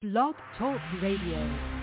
Blog Talk Radio.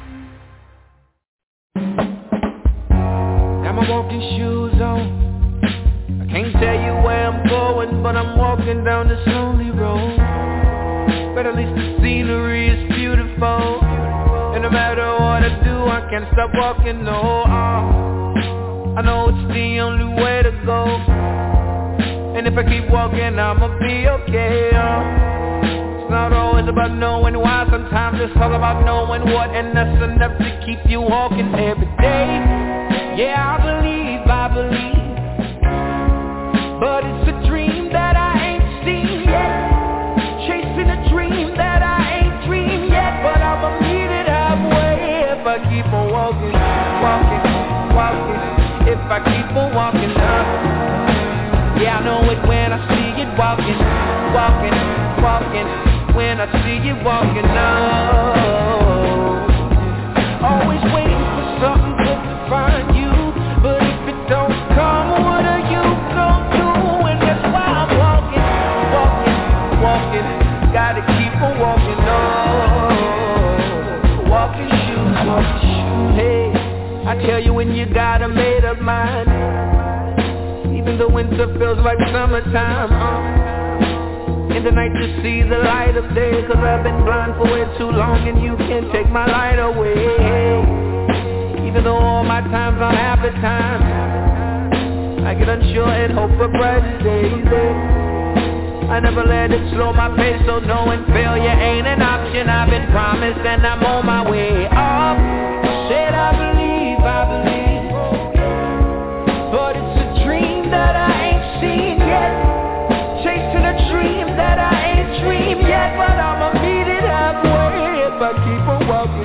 Got my walking shoes on. I can't tell you where I'm going, but I'm walking down this lonely road. But at least the scenery is beautiful, and no matter what I do, I can't stop walking, no. I know it's the only way to go, and if I keep walking, I'ma be okay. It's not always about knowing why, sometimes it's all about knowing what, and that's enough to keep you walking every day. Yeah, I believe, but it's a dream that I ain't seen yet, chasing a dream that I ain't dreamed yet, but I'ma meet it halfway if I keep on walking, if I keep on walking up. Yeah, I know it when I see it walking, when I see you walking up. Always waiting for something good to find you, but if it don't come, what are you gonna do? And that's why I'm walking, gotta keep on walking on. Walking shoes, hey, I tell you when you got a made up mind, even the winter feels like summertime, in the night you see the light of day, cause I've been blind for way too long, and you can't take my light away. Even though all my times aren't happy times, I get unsure and hope for brighter days. I never let it slow my pace, so knowing failure ain't an option. I've been promised and I'm on my way up. Said I believe, but it's a dream that I ain't seen yet, chasing a dream that I ain't dreamed yet, but I'ma meet it halfway if I keep on walking,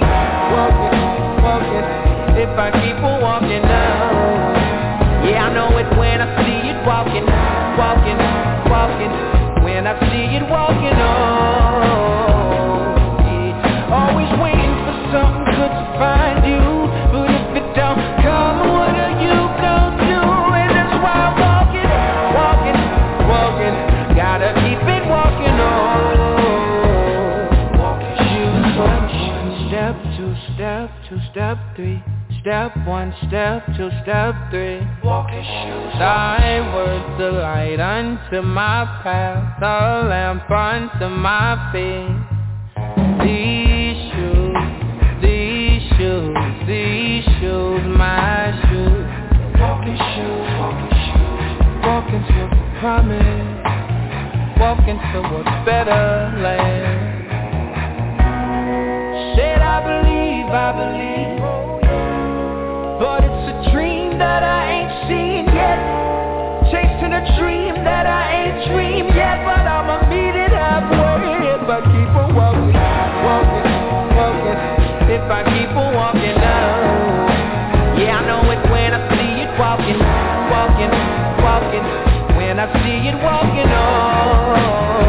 if I keep on walking now. Yeah, I know it when I see it walking, when I see it walking on. Yeah. Always waiting for something good to find you, but if it don't come, what are you gonna do? And that's why I'm walking, gotta keep it walking on. Walking shoes, step two, step two, step three. Step one, step two, step three. Walking shoes. Thy words the light unto my path, the lamp unto my feet. These shoes, my shoes. Walking shoes, walking to promise, walking towards better land. Said I believe, but it's a dream that I ain't seen yet, chasing a dream that I ain't dreamed yet, but I'ma meet it halfway if I keep on walking, if I keep on walking now. Yeah, I know it when I see it walking, when I see it walking on.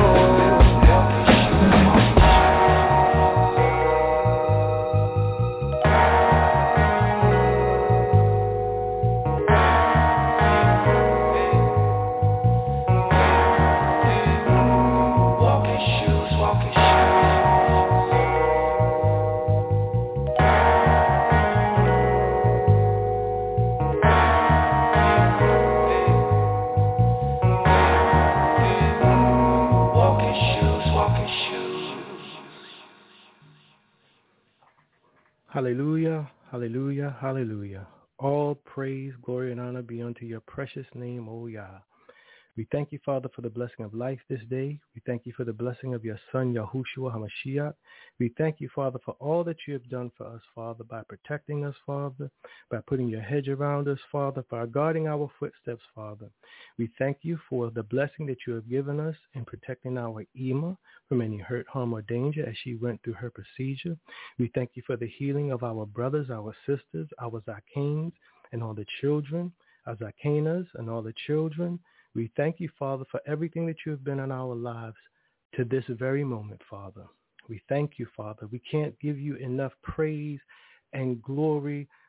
Hallelujah, hallelujah, hallelujah. All praise, glory, and honor be unto your precious name, O Yah. We thank you, Father, for the blessing of life this day. We thank you for the blessing of your Son, Yahushua HaMashiach. We thank you, Father, for all that you have done for us, Father, by protecting us, Father, by putting your hedge around us, Father, by guarding our footsteps, Father. We thank you for the blessing that you have given us in protecting our Ima from any hurt, harm, or danger as she went through her procedure. We thank you for the healing of our brothers, our sisters, our Zakines, and all the children, our Zakinas, and all the children. We thank you, Father, for everything that you have been in our lives to this very moment, Father. We thank you, Father. We can't give you enough praise and glory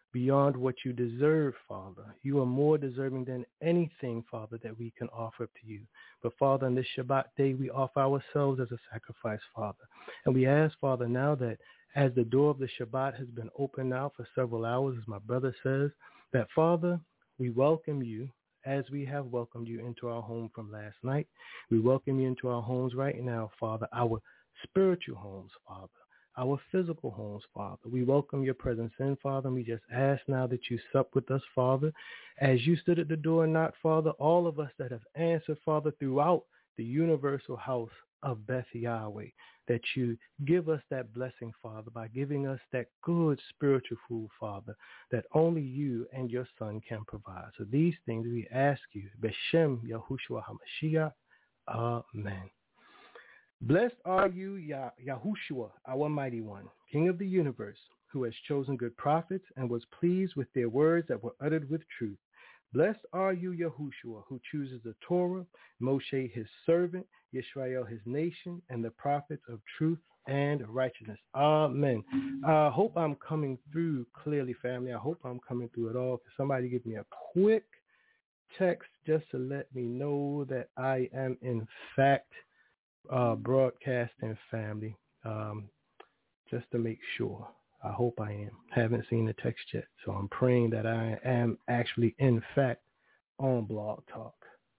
beyond what you deserve, Father. You are more deserving than anything, Father, that we can offer up to you. But, Father, on this Shabbat day, we offer ourselves as a sacrifice, Father. And we ask, Father, now that as the door of the Shabbat has been opened now for several hours, as my brother says, that, Father, we welcome you as we have welcomed you into our home from last night. We welcome you into our homes right now, Father, our spiritual homes, Father, our physical homes, Father. We welcome your presence in, Father, and we just ask now that you sup with us, Father. As you stood at the door and knocked, Father, all of us that have answered, Father, throughout the universal house of Beth Yahweh, that you give us that blessing, Father, by giving us that good spiritual food, Father, that only you and your Son can provide. So these things we ask you, B'Shem Yahushua HaMashiach, Amen. Blessed are you, Yahushua, our mighty one, King of the universe, who has chosen good prophets and was pleased with their words that were uttered with truth. Blessed are you, Yahushua, who chooses the Torah, Moshe his servant, Yisrael his nation, and the prophets of truth and righteousness. Amen. I hope I'm coming through clearly, family. I hope I'm coming through it all. Can somebody give me a quick text just to let me know that I am, in fact, broadcasting, family, just to make sure. I hope I am. Haven't seen the text yet, so I'm praying that I am actually, in fact, on Blog Talk.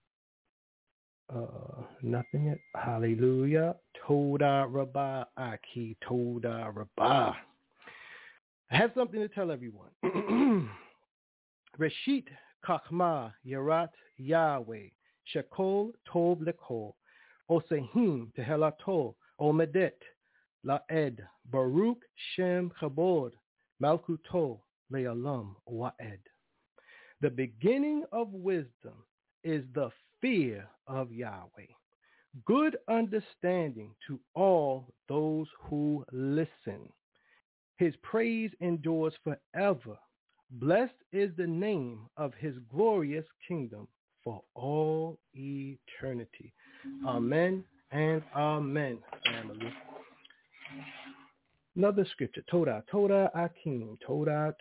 Nothing yet. Hallelujah. Toda Rabbah Aki. Toda Rabbah. I have something to tell everyone. Reshit Chachma Yerat Yahweh Shekol Tov Lekol Osehim Tehelato Omedet Laed Baruch Shem Chabod Malkuto Le'alam Wa'ed. The beginning of wisdom is the fear of Yahweh. Good understanding to all those who listen. His praise endures forever. Blessed is the name of his glorious kingdom for all eternity. Amen and amen, family. Another scripture, Toda Akim, Toda.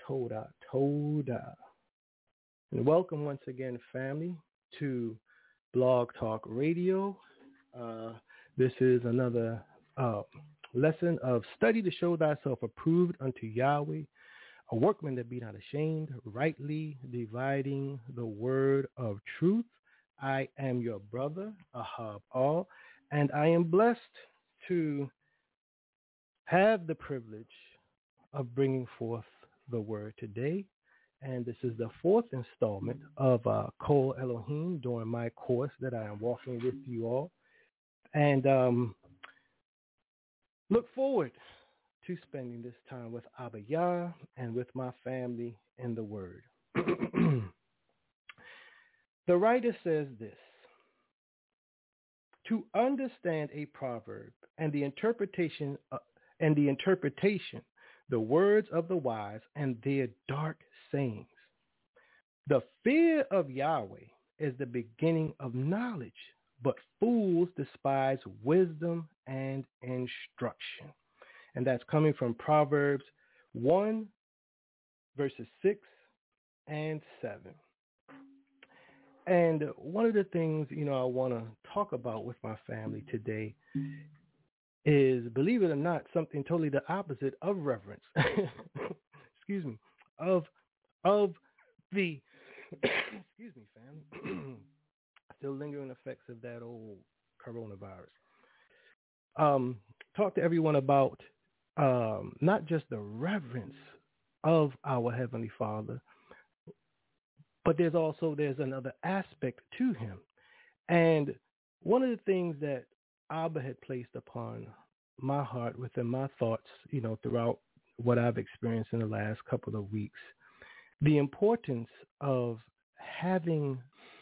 And welcome once again, family, to Blog Talk Radio. This is another lesson of study to show thyself approved unto Yahweh, a workman that be not ashamed, rightly dividing the word of truth. I am your brother, Ahab All, and I am blessed to have the privilege of bringing forth the word today. And this is the fourth installment of Kol Elohim during my course that I am walking with you all. And look forward to spending this time with Abba Yah and with my family in the Word. The writer says this: to understand a proverb and the interpretation, the words of the wise and their dark sayings. The fear of Yahweh is the beginning of knowledge, but fools despise wisdom and instruction. And that's coming from Proverbs 1, verses 6 and 7. And one of the things, I want to talk about with my family today is, believe it or not, something totally the opposite of reverence. Excuse me. Of the, excuse me, fam. Still lingering effects of that old coronavirus. Talk to everyone about not just the reverence of our Heavenly Father, but there's another aspect to him. And one of the things that Abba had placed upon my heart, within my thoughts, throughout what I've experienced in the last couple of weeks, the importance of having,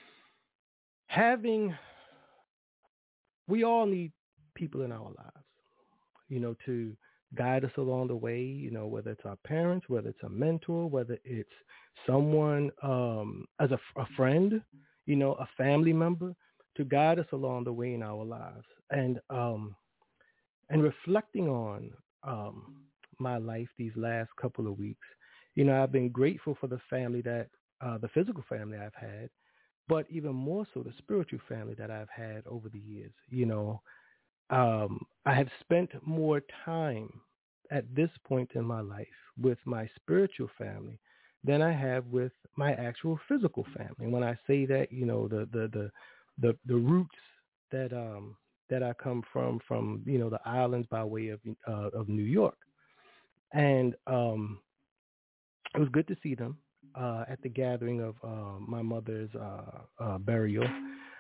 we all need people in our lives, to guide us along the way, whether it's our parents, whether it's a mentor, whether it's someone as a friend, a family member, to guide us along the way in our lives. And reflecting on my life these last couple of weeks, I've been grateful for the family that, the physical family I've had, but even more so the spiritual family that I've had over the years. I have spent more time at this point in my life with my spiritual family than I have with my actual physical family. And when I say that, the roots that I come from, the islands by way of New York. And it was good to see them at the gathering of my mother's burial.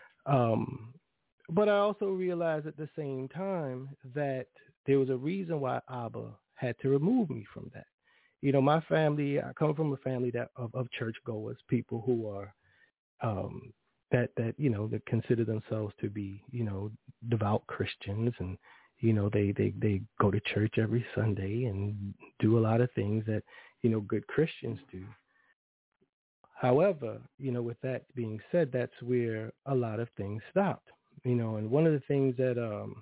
But I also realized at the same time that there was a reason why Abba had to remove me from that. My family, I come from a family of churchgoers, people who are that consider themselves to be, devout Christians, and they go to church every Sunday and do a lot of things that good Christians do. However, with that being said, that's where a lot of things stopped. And one of the things that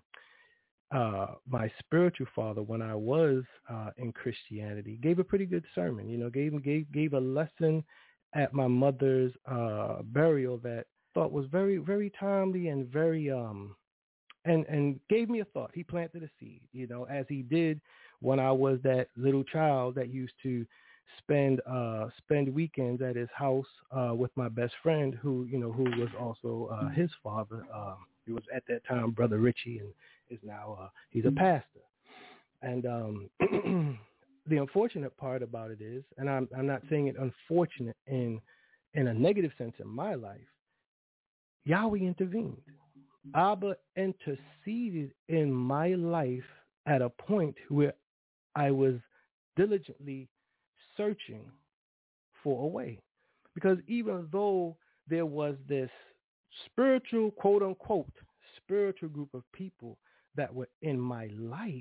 my spiritual father, when I was in Christianity, gave a pretty good sermon. Gave a lesson at my mother's burial that I thought was very, very timely and very and gave me a thought. He planted a seed, as he did when I was that little child that used to spend weekends at his house with my best friend, who was also his father. He was at that time Brother Richie, and is now he's a pastor. And the unfortunate part about it is, and I'm not saying it unfortunate in a negative sense in my life, Yahweh intervened. Abba interceded in my life at a point where I was diligently searching for a way. Because even though there was this spiritual, quote unquote, spiritual group of people that were in my life,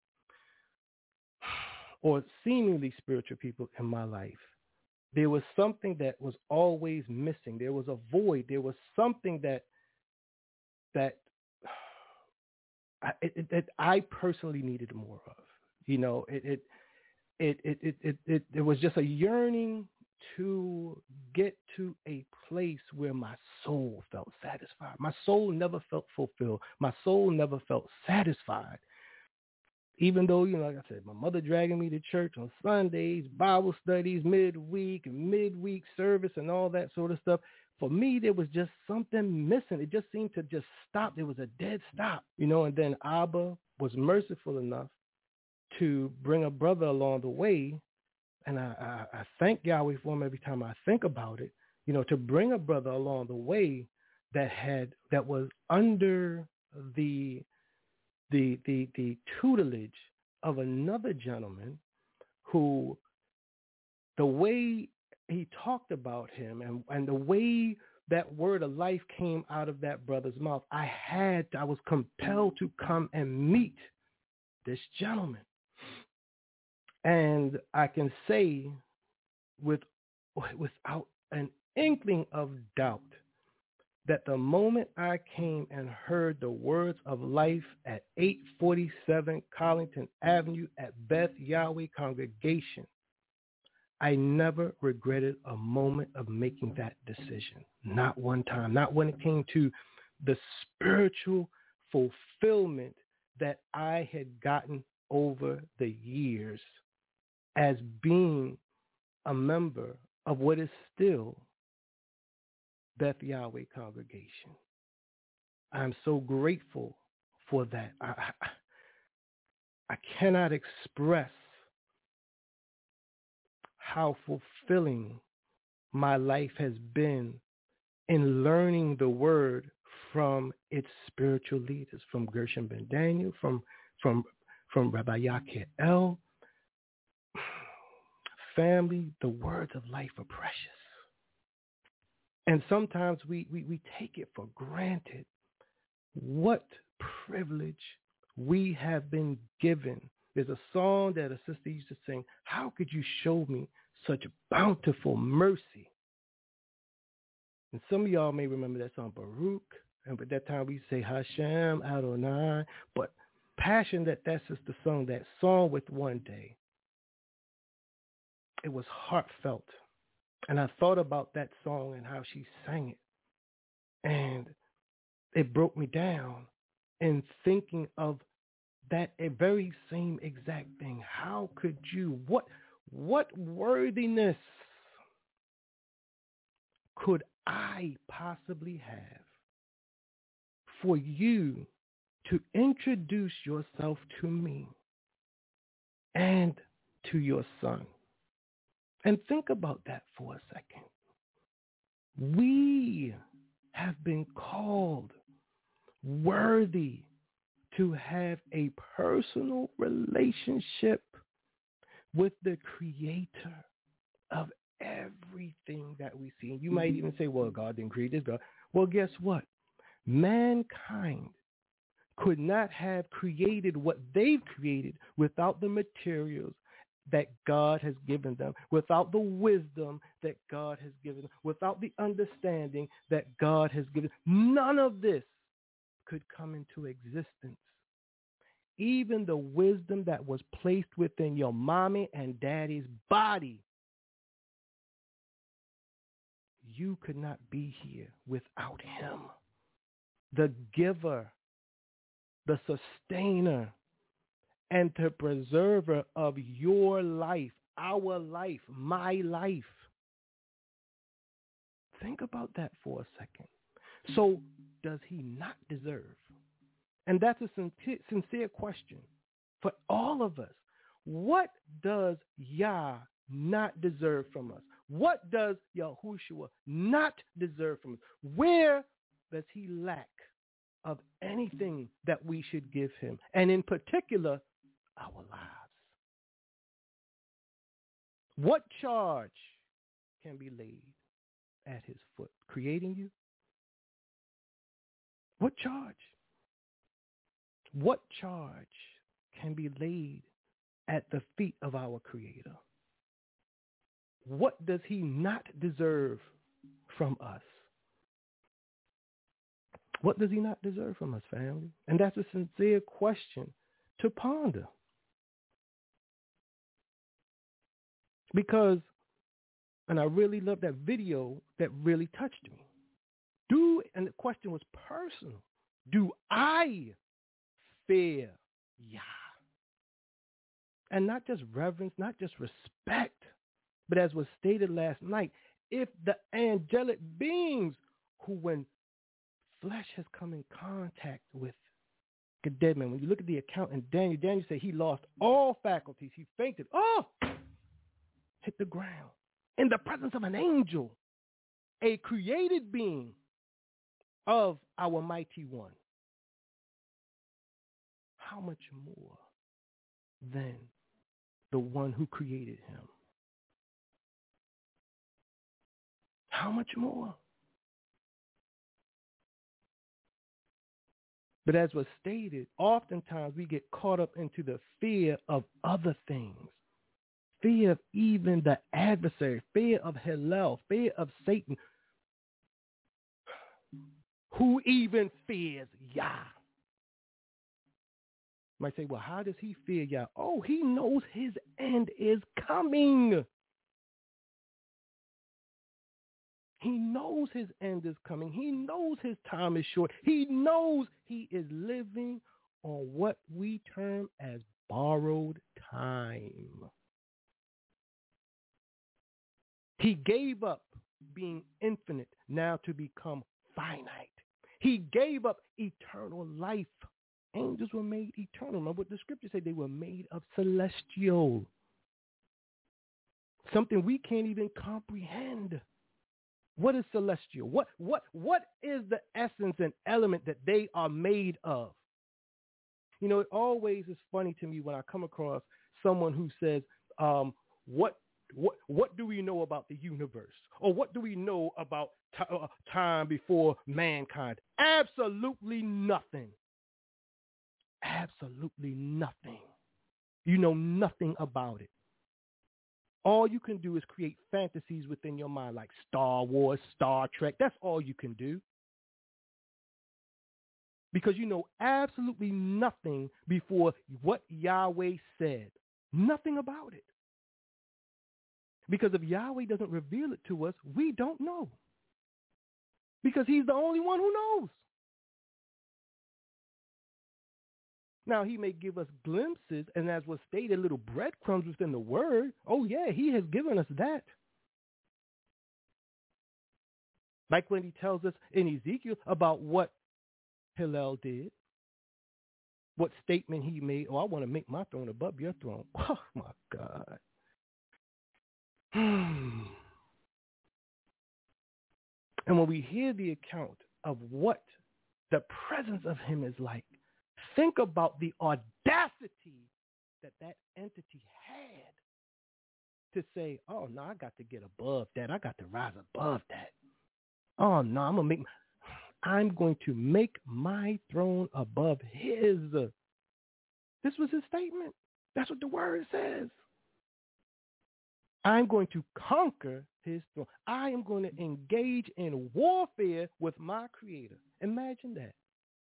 or seemingly spiritual people in my life, there was something that was always missing. There was a void. There was something that I personally needed more of. It was just a yearning to get to a place where my soul felt satisfied. My soul never felt fulfilled. My soul never felt satisfied. Even though, like I said, my mother dragging me to church on Sundays, Bible studies, midweek service and all that sort of stuff. For me, there was just something missing. It just seemed to just stop. There was a dead stop, and then Abba was merciful enough to bring a brother along the way. And I thank Yahweh for him every time I think about it, to bring a brother along the way that was under the tutelage of another gentleman who, the way he talked about him and the way that word of life came out of that brother's mouth, I was compelled to come and meet this gentleman. And I can say without an inkling of doubt that the moment I came and heard the words of life at 847 Collington Avenue at Beth Yahweh Congregation, I never regretted a moment of making that decision. Not one time. Not when it came to the spiritual fulfillment that I had gotten over the years as being a member of what is still Beth Yahweh Congregation. I'm so grateful for that. I cannot express how fulfilling my life has been in learning the word from its spiritual leaders, from Gershom Ben Daniel, from Rabbi Yakel. Family, the words of life are precious. And sometimes we take it for granted what privilege we have been given. There's a song that a sister used to sing, "How could you show me such bountiful mercy?" And some of y'all may remember that song, Baruch. And at that time we say Hashem, Adonai. But passion that sister sung that song with one day. it was heartfelt. And I thought about that song and how she sang it. And it broke me down in thinking of that a very same exact thing. How could you, what worthiness could I possibly have for you to introduce yourself to me and to your son? And think about that for a second. We have been called worthy to have a personal relationship with the creator of everything that we see. And you might even say, well, God didn't create this, God. Well, guess what? Mankind could not have created what they've created without the materials that God has given them, without the wisdom that God has given them, without the understanding that God has given. None of this could come into existence. Even the wisdom that was placed within your mommy and daddy's body, you could not be here without him. The giver, the sustainer, and the preserver of your life, our life, my life. Think about that for a second. So does he not deserve? And that's a sincere question for all of us. What does Yah not deserve from us? What does Yahushua not deserve from us? Where does he lack of anything that we should give him? And in particular, our lives. What charge can be laid at his foot? Creating you? What charge? What charge can be laid at the feet of our Creator? What does he not deserve from us? What does he not deserve from us, family? And that's a sincere question to ponder. Because, and I really love that video that really touched me. And the question was personal. Do I fear Yah? And not just reverence, not just respect, but as was stated last night, if the angelic beings who, when flesh has come in contact with a dead man, when you look at the account in Daniel said he lost all faculties. He fainted. Hit the ground in the presence of an angel, a created being of our mighty one. How much more than the one who created him? How much more? But as was stated, oftentimes we get caught up into the fear of other things. Fear of even the adversary, fear of Hillel, fear of Satan. Who even fears Yah? You might say, well, how does he fear Yah? Oh, he knows his end is coming. He knows his end is coming. He knows his time is short. He knows he is living on what we term as borrowed time. He gave up being infinite now to become finite. He gave up eternal life. Angels were made eternal. Remember what the scripture said? They were made of celestial. Something we can't even comprehend. What is celestial? What is the essence and element that they are made of? You know, it always is funny to me when I come across someone who says, what do we know about the universe? Or what do we know about time before mankind? Absolutely nothing. Absolutely nothing. You know nothing about it. All you can do is create fantasies within your mind like Star Wars, Star Trek. That's all you can do. Because you know absolutely nothing before what Yahweh said. Nothing about it. Because if Yahweh doesn't reveal it to us, we don't know. Because he's the only one who knows. Now, he may give us glimpses, and as was stated, little breadcrumbs within the word. Oh, yeah, he has given us that. Like when he tells us in Ezekiel about what Hillel did, what statement he made. Oh, I want to make my throne above your throne. Oh, my God. And when we hear the account of what the presence of him is like, think about the audacity that that entity had to say, oh, no, I got to get above that. I got to rise above that. Oh, no, I'm going to make my throne above his. This was his statement. That's what the word says. I'm going to conquer his throne. I am going to engage in warfare with my creator. Imagine that.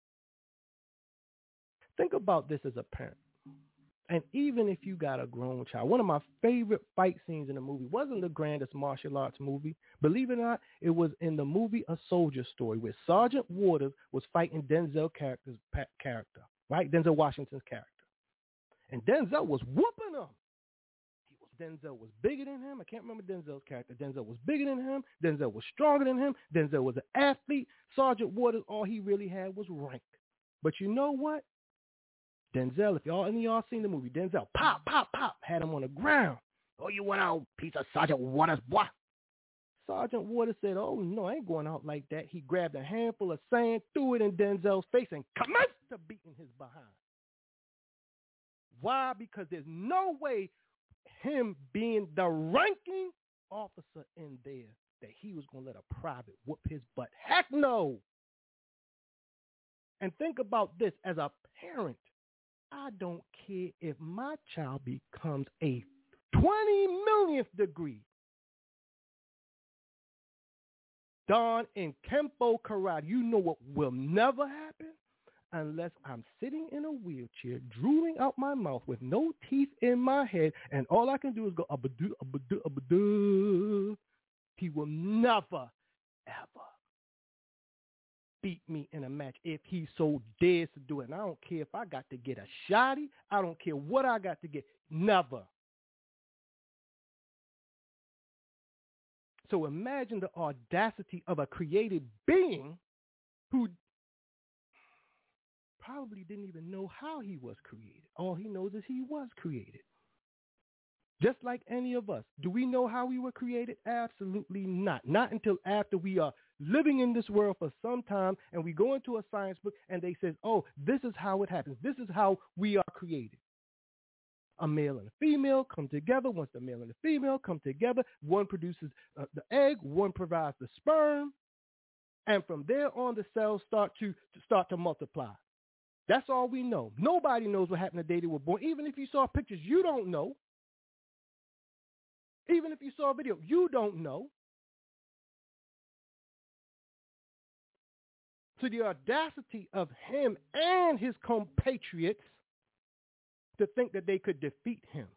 Think about this as a parent. And even if you got a grown child, one of my favorite fight scenes in the movie wasn't the grandest martial arts movie. Believe it or not, it was in the movie A Soldier Story, where Sergeant Waters was fighting Denzel character, right? Denzel Washington's character. And Denzel was whooping him. Denzel was bigger than him. I can't remember Denzel's character. Denzel was bigger than him. Denzel was stronger than him. Denzel was an athlete. Sergeant Waters, all he really had was rank. But you know what? Denzel, if any of y'all seen the movie, Denzel, pop, pop, pop, had him on the ground. Oh, you went out, piece of Sergeant Waters, boy. Sergeant Waters said, oh, no, I ain't going out like that. He grabbed a handful of sand, threw it in Denzel's face, and commenced to beating his behind. Why? Because there's no way him being the ranking officer in there that he was going to let a private whoop his butt. Heck no. And think about this as a parent. I don't care if my child becomes a 20 millionth degree Dan in Kempo Karate. You know what will never happen? Unless I'm sitting in a wheelchair, drooling out my mouth with no teeth in my head, and all I can do is go, abadu, abadu, abadu. He will never, ever beat me in a match if he so dares to do it. And I don't care if I got to get a shotty. I don't care what I got to get. Never. So imagine the audacity of a created being who probably didn't even know how he was created. All he knows is he was created. Just like any of us. Do we know how we were created? Absolutely not. Not until after we are living in this world for some time and we go into a science book and they say, oh, this is how it happens. This is how we are created. A male and a female come together. Once the male and the female come together, one produces the egg, one provides the sperm, and from there on the cells start to multiply. That's all we know. Nobody knows what happened the day they were born. Even if you saw pictures, you don't know. Even if you saw a video, you don't know. So the audacity of him and his compatriots to think that they could defeat him.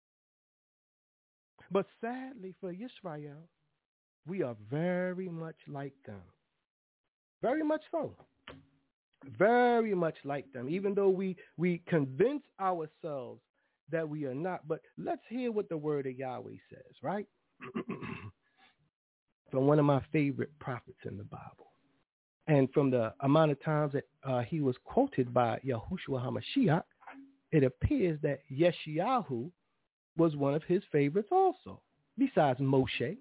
But sadly for Israel, we are very much like them. Very much so. Very much like them, even though we convince ourselves that we are not. But let's hear what the word of Yahweh says, right? From one of my favorite prophets in the Bible. And from the amount of times that he was quoted by Yahushua HaMashiach, it appears that Yeshayahu was one of his favorites also, besides Moshe.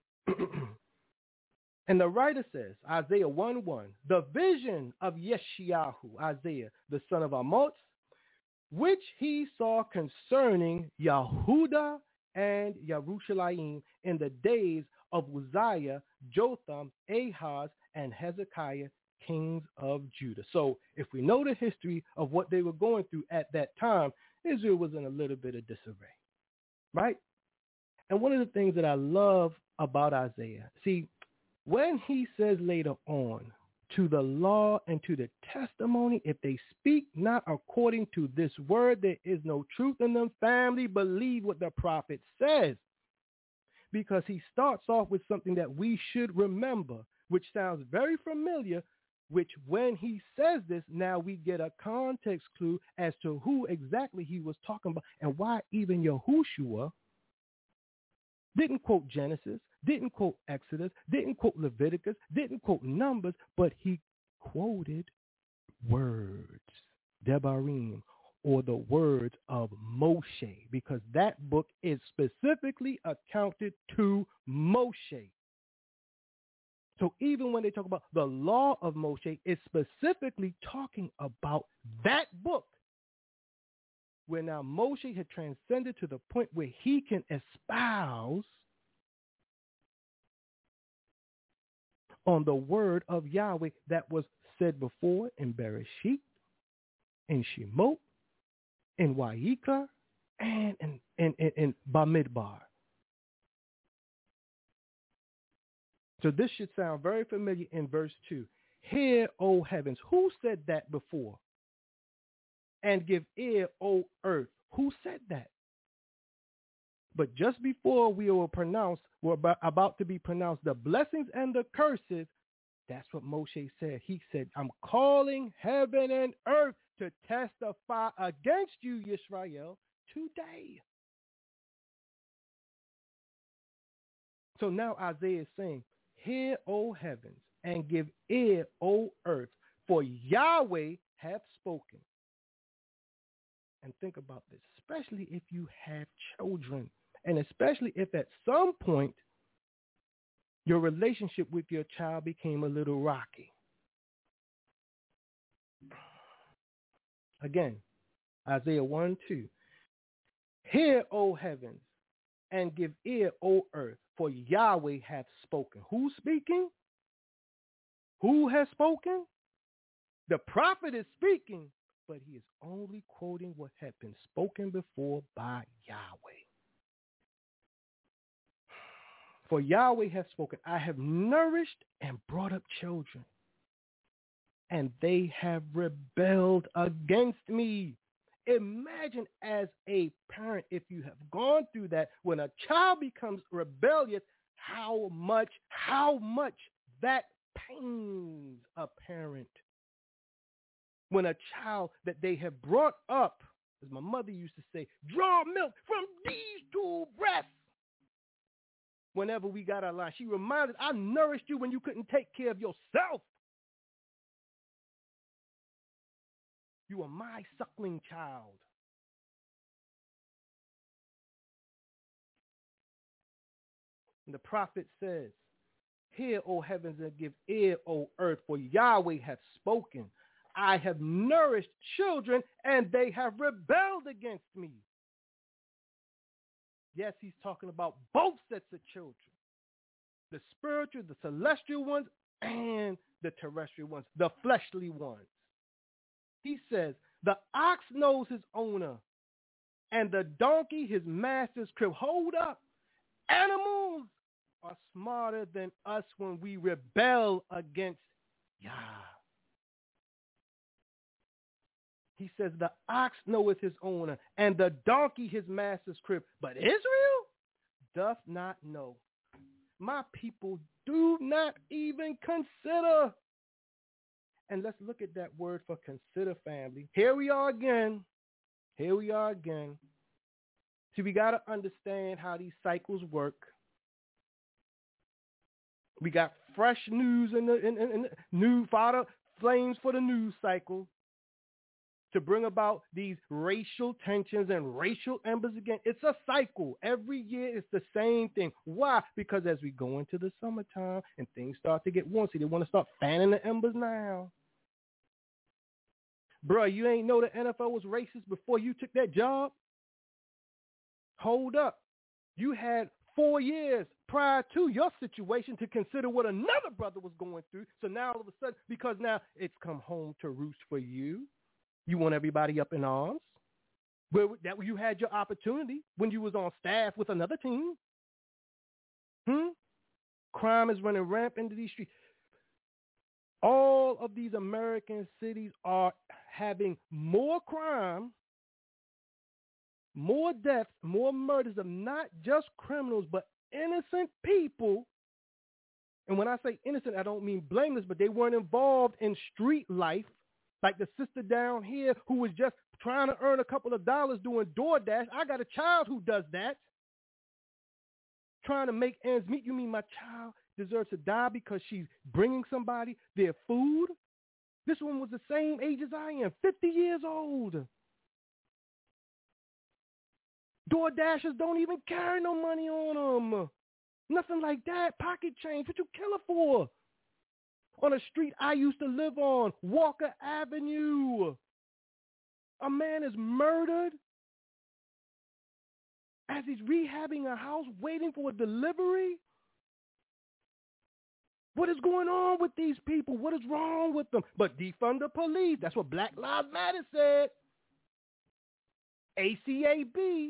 And the writer says, Isaiah 1:1, the vision of Yeshayahu, Isaiah, the son of Amos, which he saw concerning Yehuda and Yerushalayim in the days of Uzziah, Jotham, Ahaz, and Hezekiah, kings of Judah. So if we know the history of what they were going through at that time, Israel was in a little bit of disarray, right? And one of the things that I love about Isaiah, see, when he says later on, to the law and to the testimony, if they speak not according to this word, there is no truth in them. Family, believe what the prophet says. because he starts off with something that we should remember, which sounds very familiar, which when he says this, now we get a context clue as to who exactly he was talking about and why even Yahushua didn't quote Genesis, didn't quote Exodus, didn't quote Leviticus, didn't quote Numbers, but he quoted words, Devarim, or the words of Moshe, because that book is specifically accounted to Moshe. So even when they talk about the law of Moshe, it's specifically talking about that book, where now Moshe had transcended to the point where he can espouse on the word of Yahweh that was said before in Bereshit, in Shemot, in Wayikra, and in Bamidbar. So this should sound very familiar in verse 2. Hear, O heavens. Who said that before? And give ear, O earth. Who said that? But just before we're about to be pronounced the blessings and the curses, that's what Moshe said. He said, I'm calling heaven and earth to testify against you, Yisrael, today. So now Isaiah is saying, hear, O heavens, and give ear, O earth, for Yahweh hath spoken. And think about this, especially if you have children, and especially if at some point your relationship with your child became a little rocky. Again, Isaiah 1:2. Hear, O heavens, and give ear, O earth, for Yahweh hath spoken. Who's speaking? Who has spoken? The prophet is speaking, but he is only quoting what had been spoken before by Yahweh. For Yahweh hath spoken, I have nourished and brought up children, and they have rebelled against me. Imagine as a parent, if you have gone through that, when a child becomes rebellious, how much that pains a parent. When a child that they have brought up, as my mother used to say, draw milk from these two breasts. Whenever we got our line, she reminded, I nourished you when you couldn't take care of yourself. You are my suckling child. And the prophet says, hear, O heavens, and give ear, O earth, for Yahweh hath spoken. I have nourished children, and they have rebelled against me. Yes, he's talking about both sets of children. The spiritual, the celestial ones, and the terrestrial ones, the fleshly ones. He says, the ox knows his owner, and the donkey his master's crib. Hold up. Animals are smarter than us when we rebel against Yah. He says, the ox knoweth his owner, and the donkey his master's crib. But Israel doth not know. My people do not even consider. And let's look at that word for consider, family. Here we are again. See, we got to understand how these cycles work. We got fresh news and new fodder, flames for the news cycle to bring about these racial tensions and racial embers again. It's a cycle. Every year it's the same thing. Why? Because as we go into the summertime and things start to get warm, see, they want to start fanning the embers now. Bruh, you ain't know the NFL was racist before you took that job? Hold up. You had 4 years prior to your situation to consider what another brother was going through. So now all of a sudden, because now it's come home to roost for you, you want everybody up in arms. Where that you had your opportunity when you was on staff with another team. Crime is running rampant into these streets. All of these American cities are having more crime more deaths, more murders of not just criminals, but innocent people. And when I say innocent, I don't mean blameless, but they weren't involved in street life, like the sister down here who was just trying to earn a couple of dollars doing DoorDash. I got a child who does that, trying to make ends meet. You mean my child deserves to die because she's bringing somebody their food? This one was the same age as I am, 50 years old. DoorDashers don't even carry no money on them. Nothing like that. Pocket change. What you kill her for? On a street I used to live on, Walker Avenue. A man is murdered as he's rehabbing a house waiting for a delivery. What is going on with these people? What is wrong with them? But defund the police. That's what Black Lives Matter said. ACAB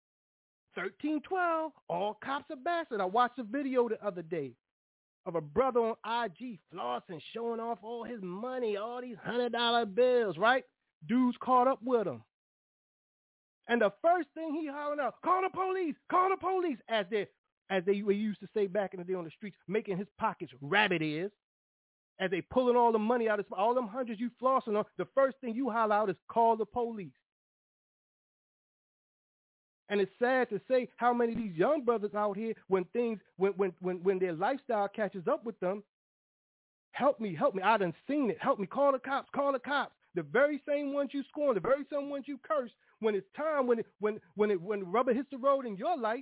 1312, all cops are bastard. I watched a video the other day of a brother on IG flossing, showing off all his money, all these $100 bills, right? Dudes caught up with him. And the first thing he hollering out, call the police, as they used to say back in the day on the streets, making his pockets rabbit ears, as they pulling all the money out of all them hundreds you flossing on. The first thing you holler out is call the police. And it's sad to say how many of these young brothers out here, when their lifestyle catches up with them, help me, I done seen it. Help me, call the cops. The very same ones you scorn, the very same ones you curse. When it's time, when rubber hits the road in your life,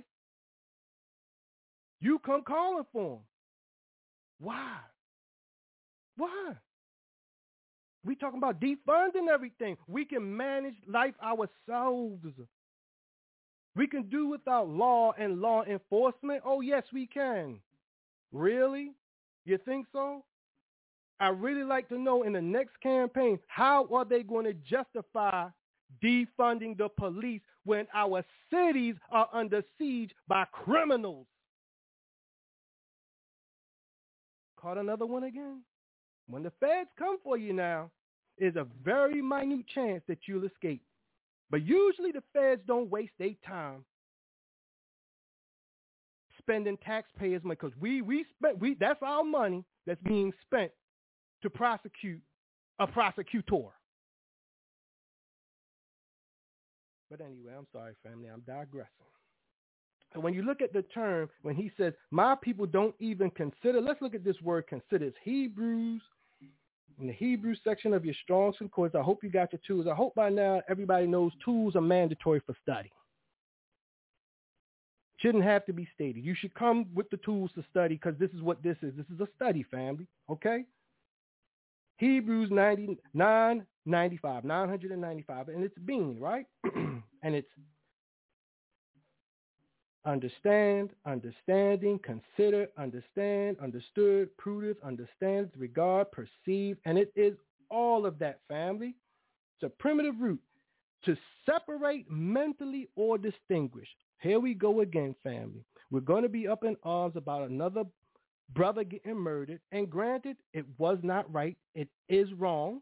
you come calling for them. Why? We talking about defunding everything. We can manage life ourselves. We can do without law and law enforcement. Oh, yes, we can. Really? You think so? I really like to know in the next campaign, how are they going to justify defunding the police when our cities are under siege by criminals? Caught another one again? When the feds come for you now, there's a very minute chance that you'll escape. But usually the feds don't waste their time spending taxpayers' money, because that's our money that's being spent to prosecute a prosecutor. But anyway, I'm sorry, family, I'm digressing. And when you look at the term, when he says, my people don't even consider, let's look at this word consider. It's Hebrews, in the Hebrew section of your Strong's Concordance. I hope you got your tools. I hope by now everybody knows tools are mandatory for study. Shouldn't have to be stated. You should come with the tools to study, because this is what this is. This is a study, family, okay? Hebrews 995, and it's being, right? And it's understand, understanding, consider, understand, understood, prudence, understand, regard, perceive, and it is all of that, family. It's a primitive root to separate mentally or distinguish. Here we go again, family. We're going to be up in arms about another brother getting murdered, and granted, it was not right. It is wrong.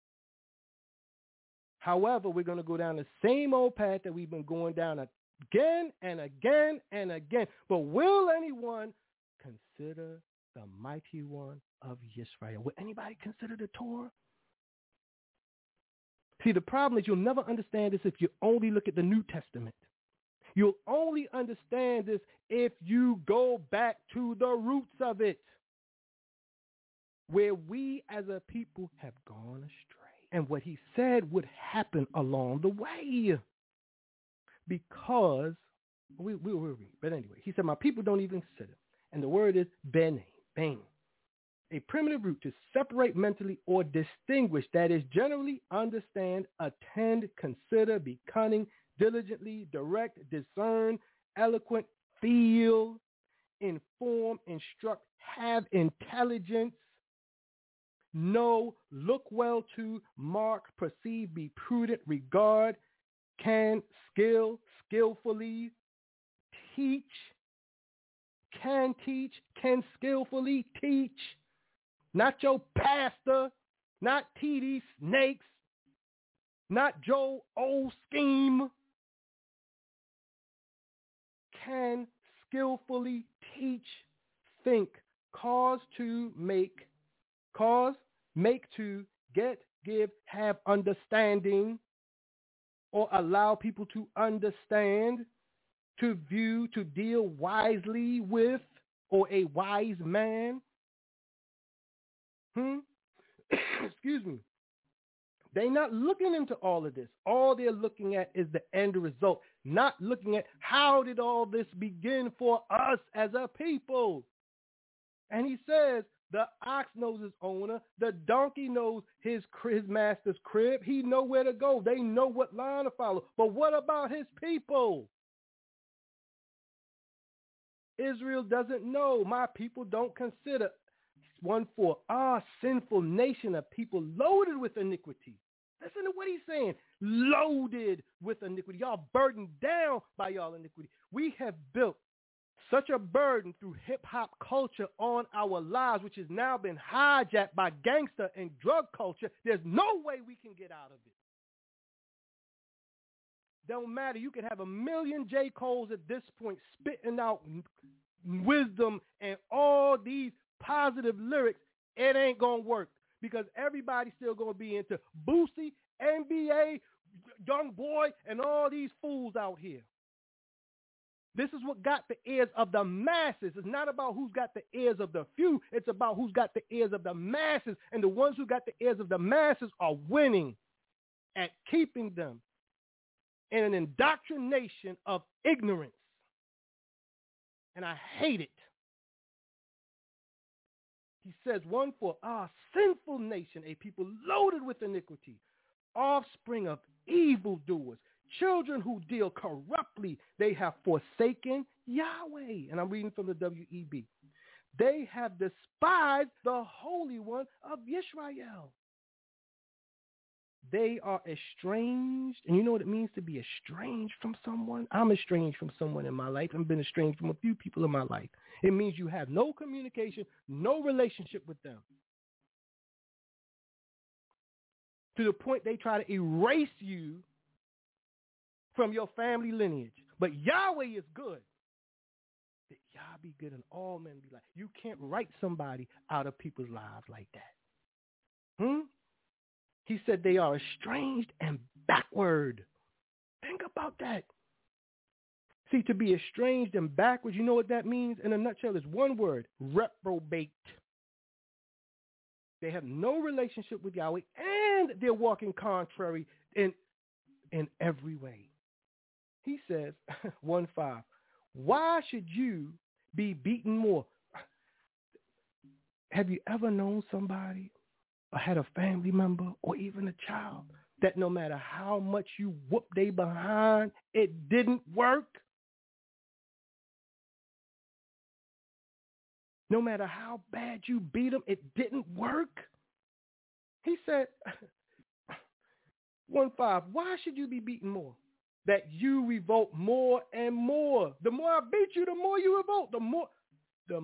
However, we're going to go down the same old path that we've been going down again and again and again. But will anyone consider the mighty one of Yisrael? Will anybody consider the Torah? See, the problem is you'll never understand this if you only look at the New Testament. You'll only understand this if you go back to the roots of it, where we as a people have gone astray, and what he said would happen along the way. Because, we'll read. But anyway, he said, my people don't even consider. And the word is bene, a primitive root to separate mentally or distinguish, that is generally understand, attend, consider, be cunning, diligently, direct, discern, eloquent, feel, inform, instruct, have intelligence, know, look well to, mark, perceive, be prudent, regard, can, skillfully, teach, can skillfully teach. Not your pastor, not TD Snakes, not Joe Old Scheme. can skillfully teach, think, cause, make to, get, give, have understanding, or allow people to understand, to view, to deal wisely with, or a wise man. Excuse me. They're not looking into all of this. All they're looking at is the end result, not looking at how did all this begin for us as a people. And he says, the ox knows his owner. The donkey knows his master's crib. He know where to go. They know what line to follow. But what about his people? Israel doesn't know. My people don't consider. 1:4, sinful nation of people loaded with iniquity. Listen to what he's saying. Loaded with iniquity. Y'all burdened down by y'all iniquity. We have built such a burden through hip-hop culture on our lives, which has now been hijacked by gangster and drug culture. There's no way we can get out of it. Don't matter. You can have 1,000,000 J. Coles at this point spitting out wisdom and all these positive lyrics. It ain't going to work because everybody's still going to be into Boosie, NBA, Young Boy, and all these fools out here. This is what got the ears of the masses. It's not about who's got the ears of the few. It's about who's got the ears of the masses. And the ones who got the ears of the masses are winning at keeping them in an indoctrination of ignorance. And I hate it. He says, 1:4, sinful nation, a people loaded with iniquity, offspring of evildoers, children who deal corruptly. They have forsaken Yahweh. And I'm reading from the WEB. They have despised the Holy One of Israel. They are estranged. And you know what it means to be estranged from someone? I'm estranged from someone in my life. I've been estranged from a few people in my life. It means you have no communication, no relationship with them. To the point they try to erase you from your family lineage. But Yahweh is good. That Yah be good and all men be like. You can't write somebody out of people's lives like that. He said they are estranged and backward. Think about that. See, to be estranged and backwards, you know what that means? In a nutshell, it's one word, reprobate. They have no relationship with Yahweh, and they're walking contrary in every way. He says, 1:5, why should you be beaten more? Have you ever known somebody or had a family member or even a child that no matter how much you whoop they behind, it didn't work? No matter how bad you beat them, it didn't work? He said, 1:5, why should you be beaten more? That you revolt more and more. The more I beat you, the more you revolt. The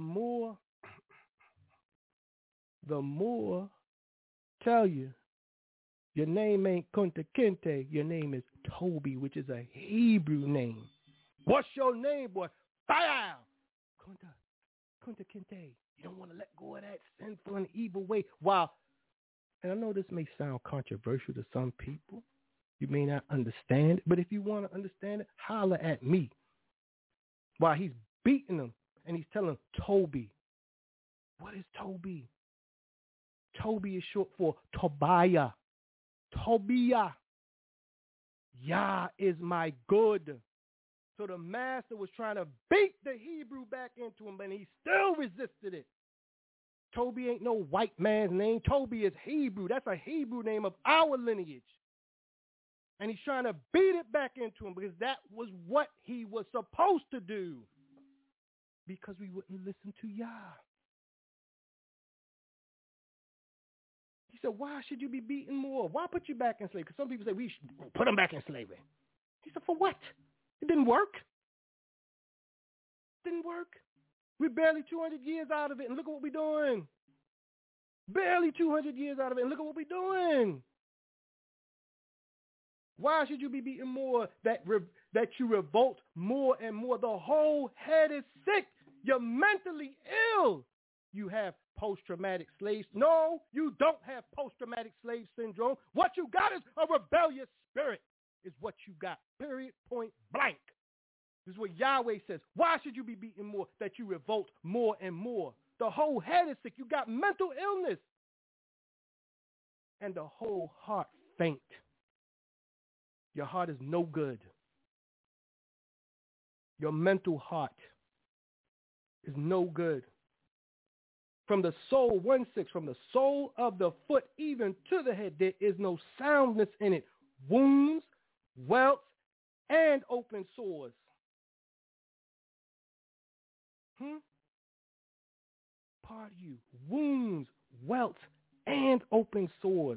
more tell you, your name ain't Kunta Kinte. Your name is Toby, which is a Hebrew name. What's your name, boy? Fire! Kunta Kinte. You don't want to let go of that sinful and evil way. Wow. And I know this may sound controversial to some people. You may not understand it, but if you want to understand it, holler at me. While he's beating them and he's telling Toby. What is Toby? Toby is short for Tobiah. Tobiah. Yah is my good. So the master was trying to beat the Hebrew back into him, and he still resisted it. Toby ain't no white man's name. Toby is Hebrew. That's a Hebrew name of our lineage. And he's trying to beat it back into him because that was what he was supposed to do. Because we wouldn't listen to Yah. He said, why should you be beaten more? Why put you back in slavery? Because some people say we should put them back in slavery. He said, for what? It didn't work. Didn't work. We're barely 200 years out of it, and look at what we're doing. Barely 200 years out of it, and look at what we're doing. Why should you be beaten more that you revolt more and more? The whole head is sick. You're mentally ill. You have post-traumatic slave. No, you don't have post-traumatic slave syndrome. What you got is a rebellious spirit is what you got. Period, point blank. This is what Yahweh says. Why should you be beaten more that you revolt more and more? The whole head is sick. You got mental illness. And the whole heart faint. Your heart is no good. Your mental heart is no good. From the soul, 1:6, from the sole of the foot even to the head, there is no soundness in it. Wounds, welts, and open sores. Part of you. Wounds, welts, and open sores.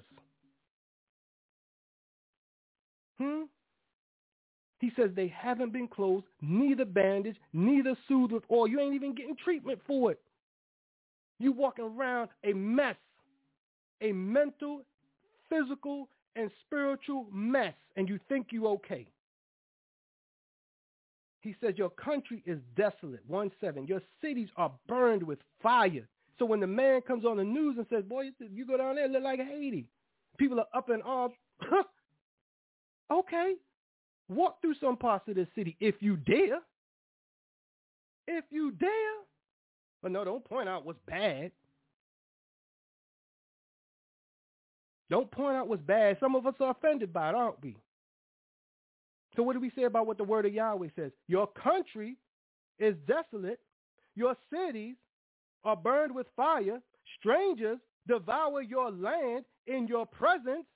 He says they haven't been closed, neither bandaged, neither soothed with oil. You ain't even getting treatment for it. You walking around a mess, a mental, physical, and spiritual mess, and you think you okay. He says your country is desolate, 1:7. Your cities are burned with fire. So when the man comes on the news and says, boy, you go down there, it look like Haiti. People are up in arms. Okay. Walk through some parts of the city if you dare. If you dare. But no, don't point out what's bad. Don't point out what's bad. Some of us are offended by it, aren't we? So what do we say about what the word of Yahweh says? Your country is desolate. Your cities are burned with fire. Strangers devour your land in your presence.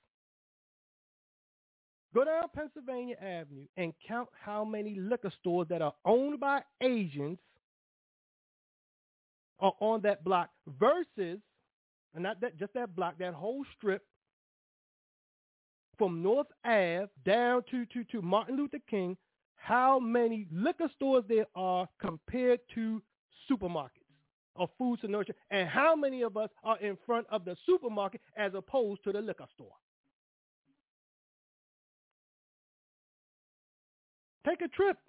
Go down Pennsylvania Avenue and count how many liquor stores that are owned by Asians are on that block versus, and not that just that block, that whole strip from North Ave down to Martin Luther King, how many liquor stores there are compared to supermarkets or food to nurture, and how many of us are in front of the supermarket as opposed to the liquor store. Take a trip.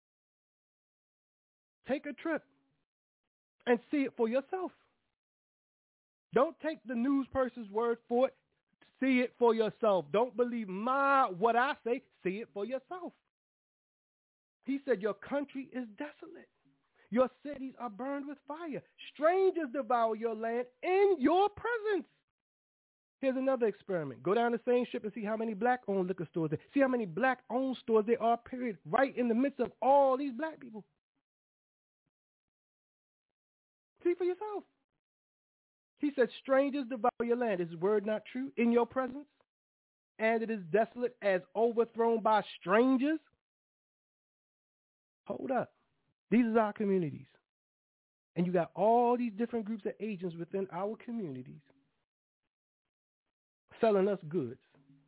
Take a trip and see it for yourself. Don't take the news person's word for it. See it for yourself. Don't believe what I say. See it for yourself. He said your country is desolate. Your cities are burned with fire. Strangers devour your land in your presence. Here's another experiment. Go down the same strip and see how many black-owned liquor stores there are. See how many black-owned stores there are, period, right in the midst of all these black people. See for yourself. He said, strangers devour your land. Is his word not true? In your presence? And it is desolate as overthrown by strangers? Hold up. These are our communities. And you got all these different groups of agents within our communities selling us goods.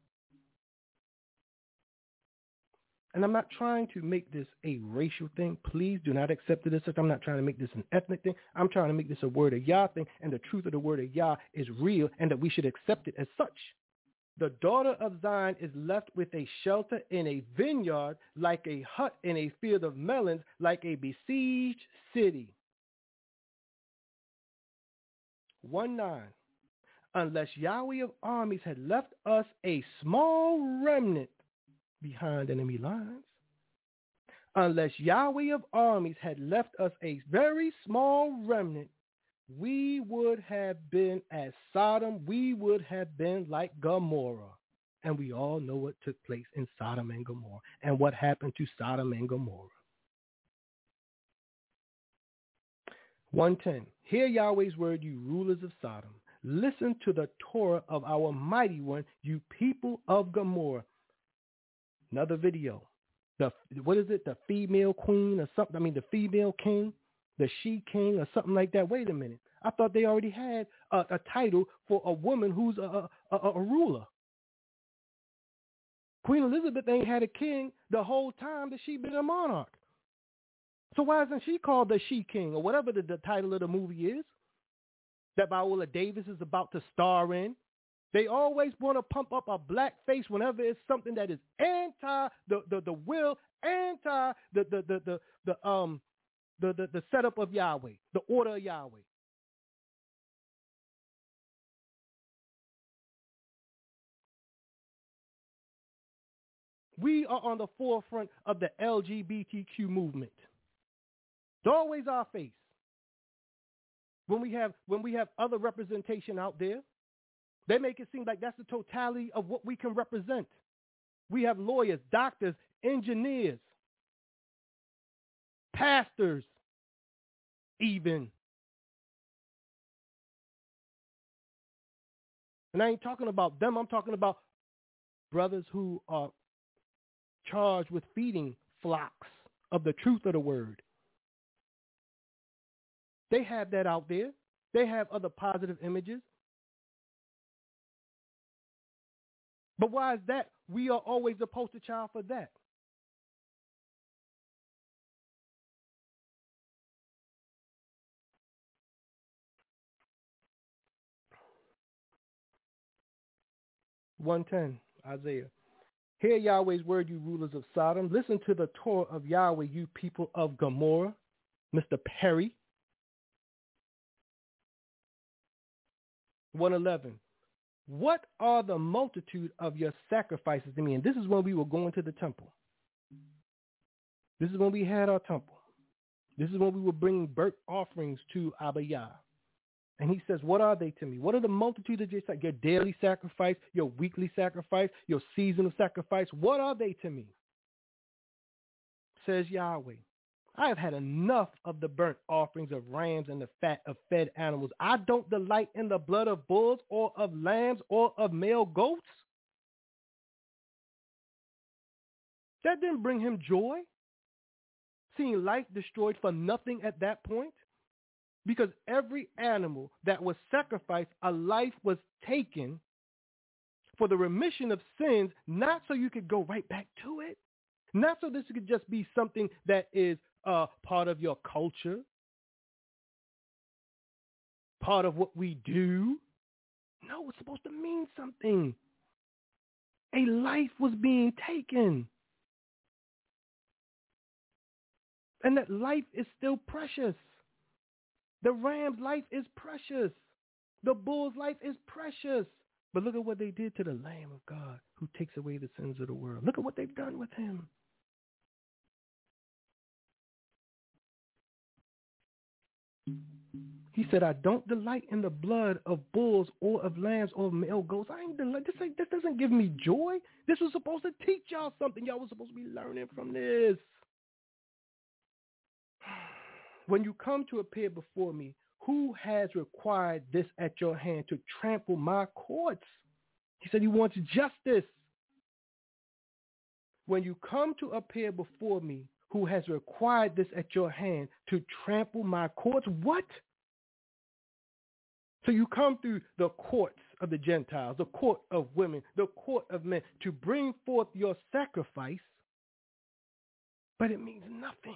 And I'm not trying to make this a racial thing. Please do not accept it as such. I'm not trying to make this an ethnic thing. I'm trying to make this a word of Yah thing, and the truth of the word of Yah is real, and that we should accept it as such. The daughter of Zion is left with a shelter in a vineyard, like a hut in a field of melons, like a besieged city. 1:9. Unless Yahweh of armies had left us a small remnant behind enemy lines. Unless Yahweh of armies had left us a very small remnant, we would have been as Sodom. We would have been like Gomorrah. And we all know what took place in Sodom and Gomorrah and what happened to Sodom and Gomorrah. 1:10. Hear Yahweh's word, you rulers of Sodom. Listen to the Torah of our mighty one, you people of Gomorrah. Another video. What is it? The female queen or something? I mean, the female king, the she king or something like that. Wait a minute. I thought they already had a title for a woman who's a ruler. Queen Elizabeth ain't had a king the whole time that she been a monarch. So why isn't she called the she king or whatever the title of the movie is that Viola Davis is about to star in? They always want to pump up a black face whenever it's something that is anti the will, anti the setup of Yahweh, the order of Yahweh. We are on the forefront of the LGBTQ movement. It's always our face. When we have other representation out there, they make it seem like that's the totality of what we can represent. We have lawyers, doctors, engineers, pastors, even. And I ain't talking about them. I'm talking about brothers who are charged with feeding flocks of the truth of the word. They have that out there. They have other positive images. But why is that? We are always the poster child for that. (110) Isaiah. Hear Yahweh's word, you rulers of Sodom. Listen to the Torah of Yahweh, you people of Gomorrah. Mr. Perry. 111. What are the multitude of your sacrifices to me? And this is when we were going to the temple. This is when we had our temple. This is when we were bringing burnt offerings to Abba Yah. And he says, what are they to me? What are the multitude of your daily sacrifice, your weekly sacrifice, your seasonal sacrifice? What are they to me? Says Yahweh. I have had enough of the burnt offerings of rams and the fat of fed animals. I don't delight in the blood of bulls or of lambs or of male goats. That didn't bring him joy. Seeing life destroyed for nothing at that point. Because every animal that was sacrificed, a life was taken for the remission of sins, not so you could go right back to it. Not so this could just be something that is part of your culture, part of what we do. No, it's supposed to mean something. A life was being taken. And that life is still precious. The ram's life is precious. The bull's life is precious. But look at what they did to the Lamb of God who takes away the sins of the world. Look at what they've done with him. He said, I don't delight in the blood of bulls or of lambs or of male goats. I ain't delight. This doesn't give me joy. This was supposed to teach y'all something. Y'all was supposed to be learning from this. When you come to appear before me, who has required this at your hand to trample my courts? He said he wants justice. When you come to appear before me, who has required this at your hand to trample my courts? What? So you come through the courts of the Gentiles, the court of women, the court of men to bring forth your sacrifice, but it means nothing.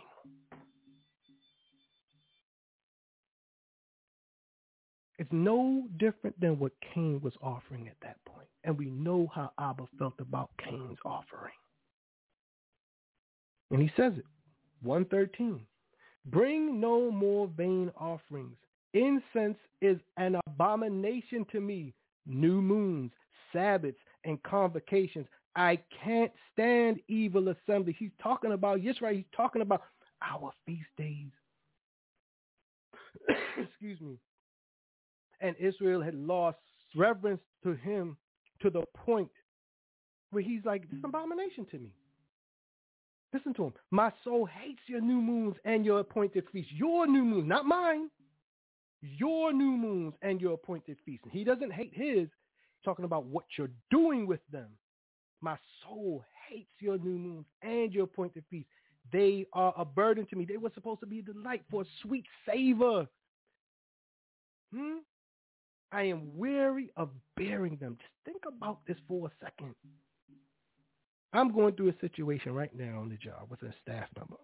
It's no different than what Cain was offering at that point. And we know how Abba felt about Cain's offering. And he says it, 113. Bring no more vain offerings. Incense is an abomination to me. New moons, Sabbaths, and convocations. I can't stand evil assembly. He's talking about, yes, right, he's talking about our feast days. Excuse me. And Israel had lost reverence to him to the point where he's like, this is an abomination to me. Listen to him. My soul hates your new moons and your appointed feasts. Your new moons, not mine. Your new moons and your appointed feasts. And he doesn't hate his. He's talking about what you're doing with them. My soul hates your new moons and your appointed feasts. They are a burden to me. They were supposed to be a delight for a sweet savor. I am weary of bearing them. Just think about this for a second. I'm going through a situation right now on the job with a staff member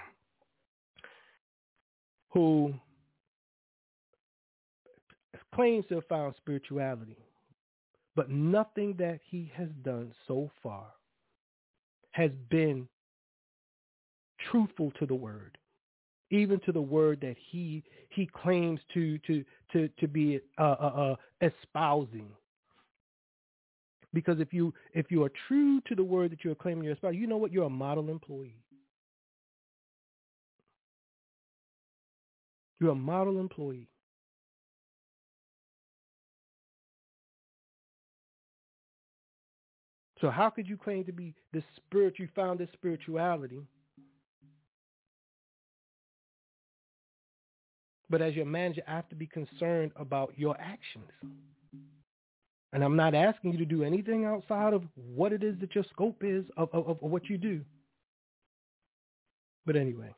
who claims to have found spirituality, But nothing that he has done so far has been truthful to the word, even to the word that he claims to be espousing. Because if you are true to the word that you're claiming you're espousing, you know what? You're a model employee. You're a model employee. So how could you claim to be the spirit? You found this spirituality, but as your manager, I have to be concerned about your actions. And I'm not asking you to do anything outside of what it is that your scope is of what you do. But anyway,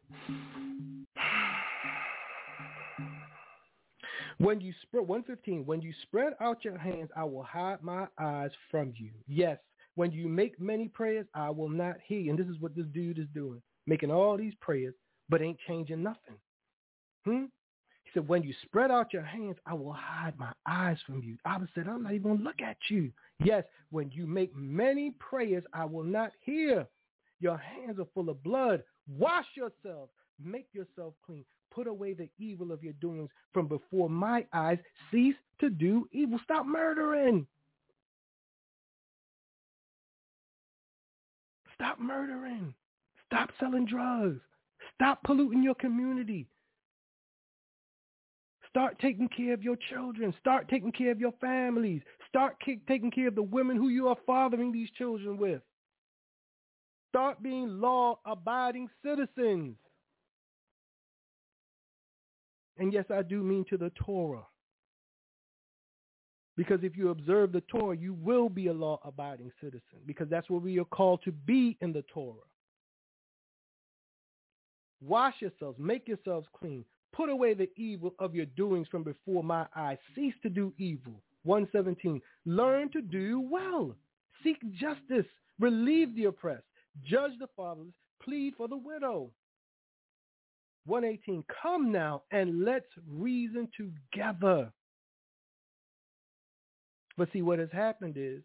when you spread 115, when you spread out your hands, I will hide my eyes from you. Yes, when you make many prayers, I will not hear. And this is what this dude is doing, making all these prayers, but ain't changing nothing. He said, when you spread out your hands, I will hide my eyes from you. Abba said, I'm not even going to look at you. Yes, when you make many prayers, I will not hear. Your hands are full of blood. Wash yourselves. Make yourself clean. Put away the evil of your doings from before my eyes. Cease to do evil. Stop murdering. Stop murdering. Stop selling drugs. Stop polluting your community. Start taking care of your children. Start taking care of your families. Start taking care of the women who you are fathering these children with. Start being law-abiding citizens. And yes, I do mean to the Torah. Because if you observe the Torah, you will be a law-abiding citizen. Because that's what we are called to be in the Torah. Wash yourselves. Make yourselves clean. Put away the evil of your doings from before my eyes. Cease to do evil. 117. Learn to do well. Seek justice. Relieve the oppressed. Judge the fatherless. Plead for the widow. 118. Come now and let's reason together. But see, what has happened is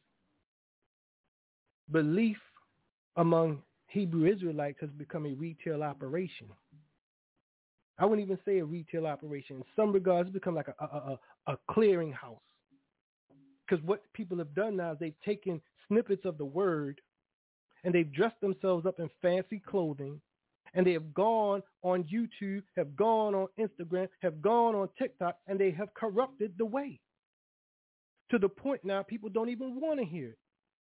belief among Hebrew Israelites has become a retail operation. I wouldn't even say a retail operation. In some regards, it's become like a clearinghouse. Because what people have done now is they've taken snippets of the word and they've dressed themselves up in fancy clothing, and they have gone on YouTube, have gone on Instagram, have gone on TikTok, and they have corrupted the way. To the point now people don't even want to hear it.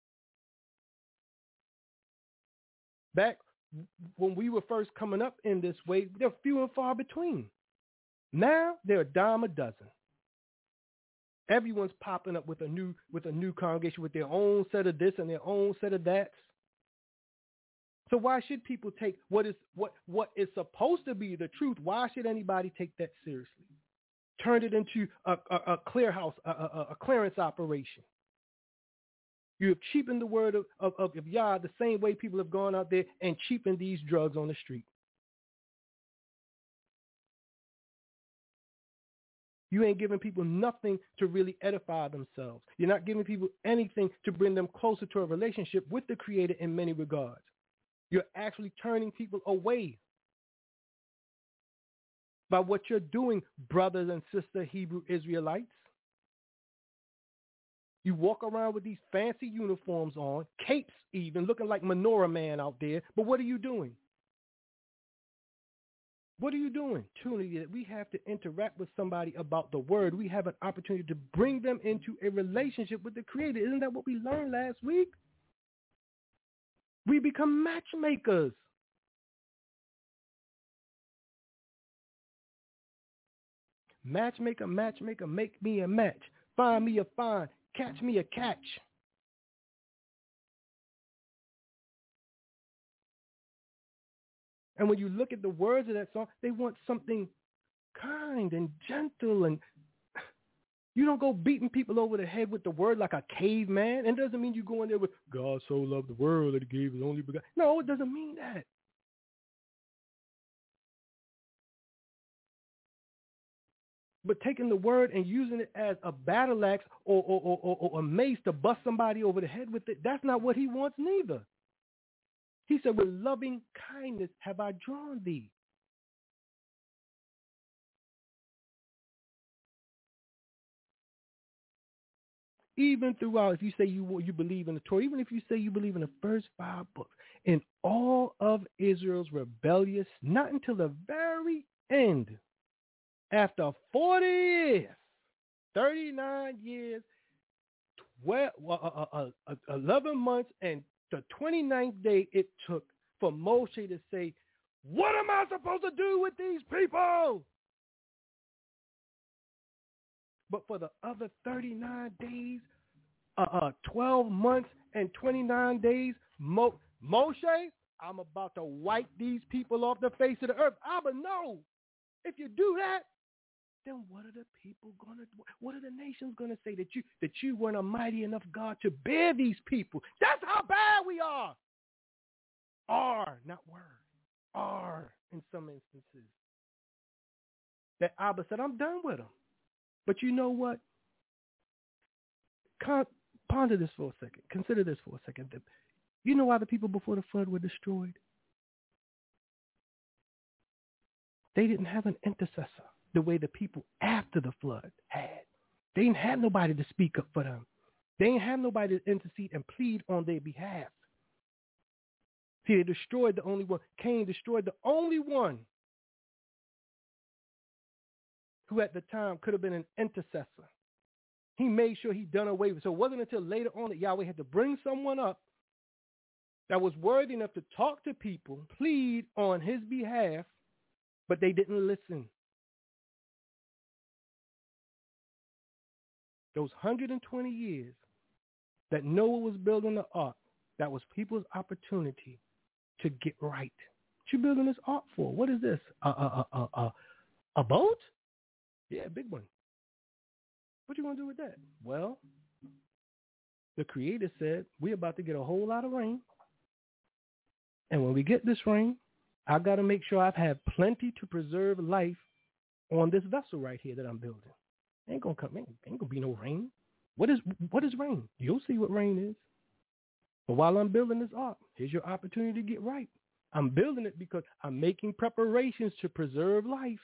Back when we were first coming up in this way, they're few and far between. Now they're a dime a dozen. Everyone's popping up with a new congregation with their own set of this and their own set of that. So why should people take what is supposed to be the truth? Why should anybody take that seriously? Turn it into a clearhouse, a clearance operation. You have cheapened the word of Yah the same way people have gone out there and cheapened these drugs on the street. You ain't giving people nothing to really edify themselves. You're not giving people anything to bring them closer to a relationship with the Creator in many regards. You're actually turning people away by what you're doing, brothers and sister Hebrew Israelites. You walk around with these fancy uniforms on, capes even, looking like Menorah Man out there. But what are you doing? What are you doing? Truly, we have to interact with somebody about the word. We have an opportunity to bring them into a relationship with the Creator. Isn't that what we learned last week? We become matchmakers. Matchmaker, matchmaker, make me a match. Find me a find. Catch me a catch. And when you look at the words of that song, they want something kind and gentle. And you don't go beating people over the head with the word like a caveman. And it doesn't mean you go in there with, God so loved the world that he gave his only begotten. No, it doesn't mean that. But taking the word and using it as a battle axe or a mace to bust somebody over the head with it, that's not what he wants neither. He said, with loving kindness have I drawn thee. Even throughout, if you say you believe in the Torah, even if you say you believe in the first 5 books, in all of Israel's rebellious, not until the very end, after 40 years, 39 years, 11 months, and the 29th day it took for Moshe to say, what am I supposed to do with these people? But for the other 39 days, 12 months and 29 days, Moshe, I'm about to wipe these people off the face of the earth. Abba, no. If you do that, then what are the people going to do? What are the nations going to say? That you weren't a mighty enough God to bear these people. That's how bad we are. Are, not word. Are in some instances. That Abba said, I'm done with them. But you know what? Ponder this for a second. Consider this for a second. You know why the people before the flood were destroyed? They didn't have an intercessor the way the people after the flood had. They didn't have nobody to speak up for them. They didn't have nobody to intercede and plead on their behalf. See, they destroyed the only one. Cain destroyed the only one who at the time could have been an intercessor. He made sure he done away with it. So it wasn't until later on that Yahweh had to bring someone up that was worthy enough to talk to people, plead on his behalf, but they didn't listen. Those 120 years that Noah was building the ark, that was people's opportunity to get right. What you building this ark for? What is this? A boat? Yeah, a big one. What you going to do with that? Well, the Creator said, we're about to get a whole lot of rain. And when we get this rain, I got to make sure I've had plenty to preserve life on this vessel right here that I'm building. Ain't going to be no rain. What is rain? You'll see what rain is. But while I'm building this ark, here's your opportunity to get right. I'm building it because I'm making preparations to preserve life.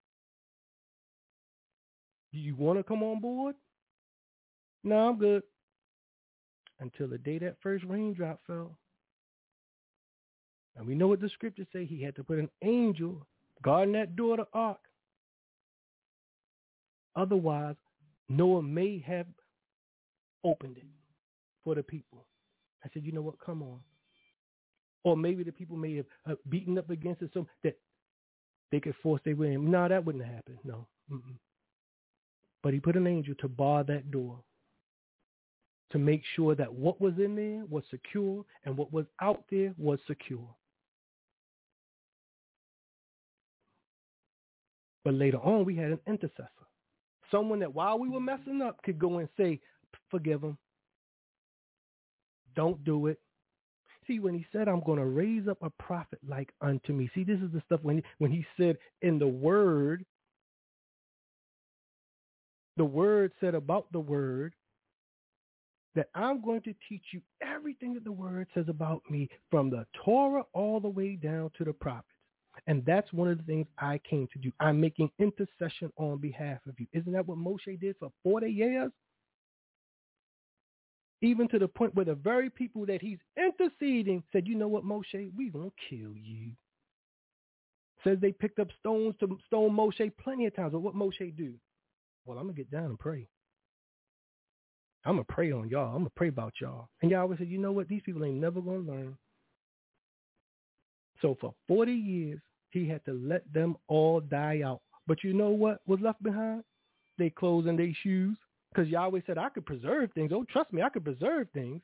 Do you want to come on board? No, I'm good. Until the day that first raindrop fell. And we know what the scriptures say. He had to put an angel guarding that door of the ark. Otherwise, Noah may have opened it for the people. I said, you know what? Come on. Or maybe the people may have beaten up against it so that they could force their way in. No, that wouldn't happen. No. Mm-mm. But he put an angel to bar that door, to make sure that what was in there was secure and what was out there was secure. But later on, we had an intercessor, someone that while we were messing up could go and say, forgive them. Don't do it. See, when he said, I'm going to raise up a prophet like unto me. See, this is the stuff when he said in the word said about the word, that I'm going to teach you everything that the word says about me from the Torah all the way down to the prophets. And that's one of the things I came to do. I'm making intercession on behalf of you. Isn't that what Moshe did for 40 years? Even to the point where the very people that he's interceding said, you know what, Moshe, we going to kill you. Says they picked up stones to stone Moshe plenty of times. But what Moshe do? Well, I'm going to get down and pray. I'm going to pray on y'all. I'm going to pray about y'all. And Yahweh said, you know what? These people ain't never going to learn. So for 40 years, he had to let them all die out. But you know what was left behind? Their clothes and their shoes. Because Yahweh said, I could preserve things. Oh, trust me, I could preserve things.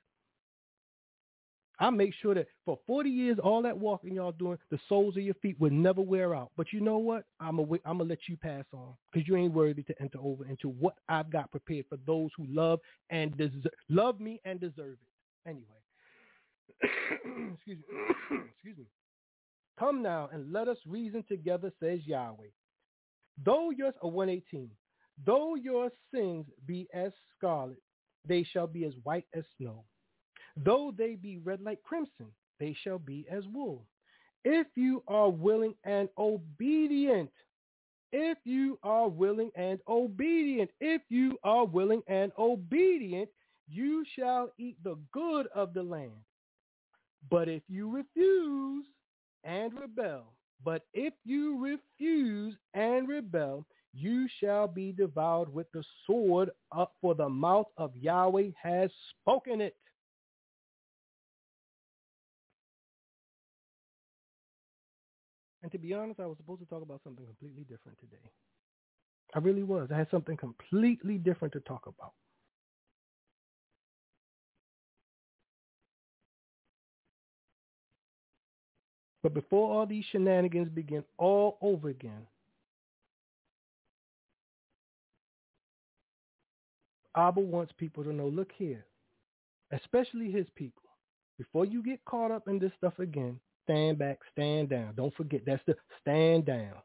I make sure that for 40 years, all that walking y'all doing, the soles of your feet would never wear out. But you know what? I'm going to let you pass on because you ain't worthy to enter over into what I've got prepared for those who love me and deserve it. Anyway, excuse me. Come now and let us reason together, says Yahweh. Though 118, Though your sins be as scarlet, they shall be as white as snow. Though they be red like crimson, they shall be as wool. If you are willing and obedient, if you are willing and obedient, if you are willing and obedient, you shall eat the good of the land. But if you refuse and rebel, you shall be devoured with the sword, for the mouth of Yahweh has spoken it. And to be honest, I was supposed to talk about something completely different today. I really was. I had something completely different to talk about. But before all these shenanigans begin all over again, Abba wants people to know, look here, especially his people. Before you get caught up in this stuff again, stand back, stand down. Don't forget, that's the stand down.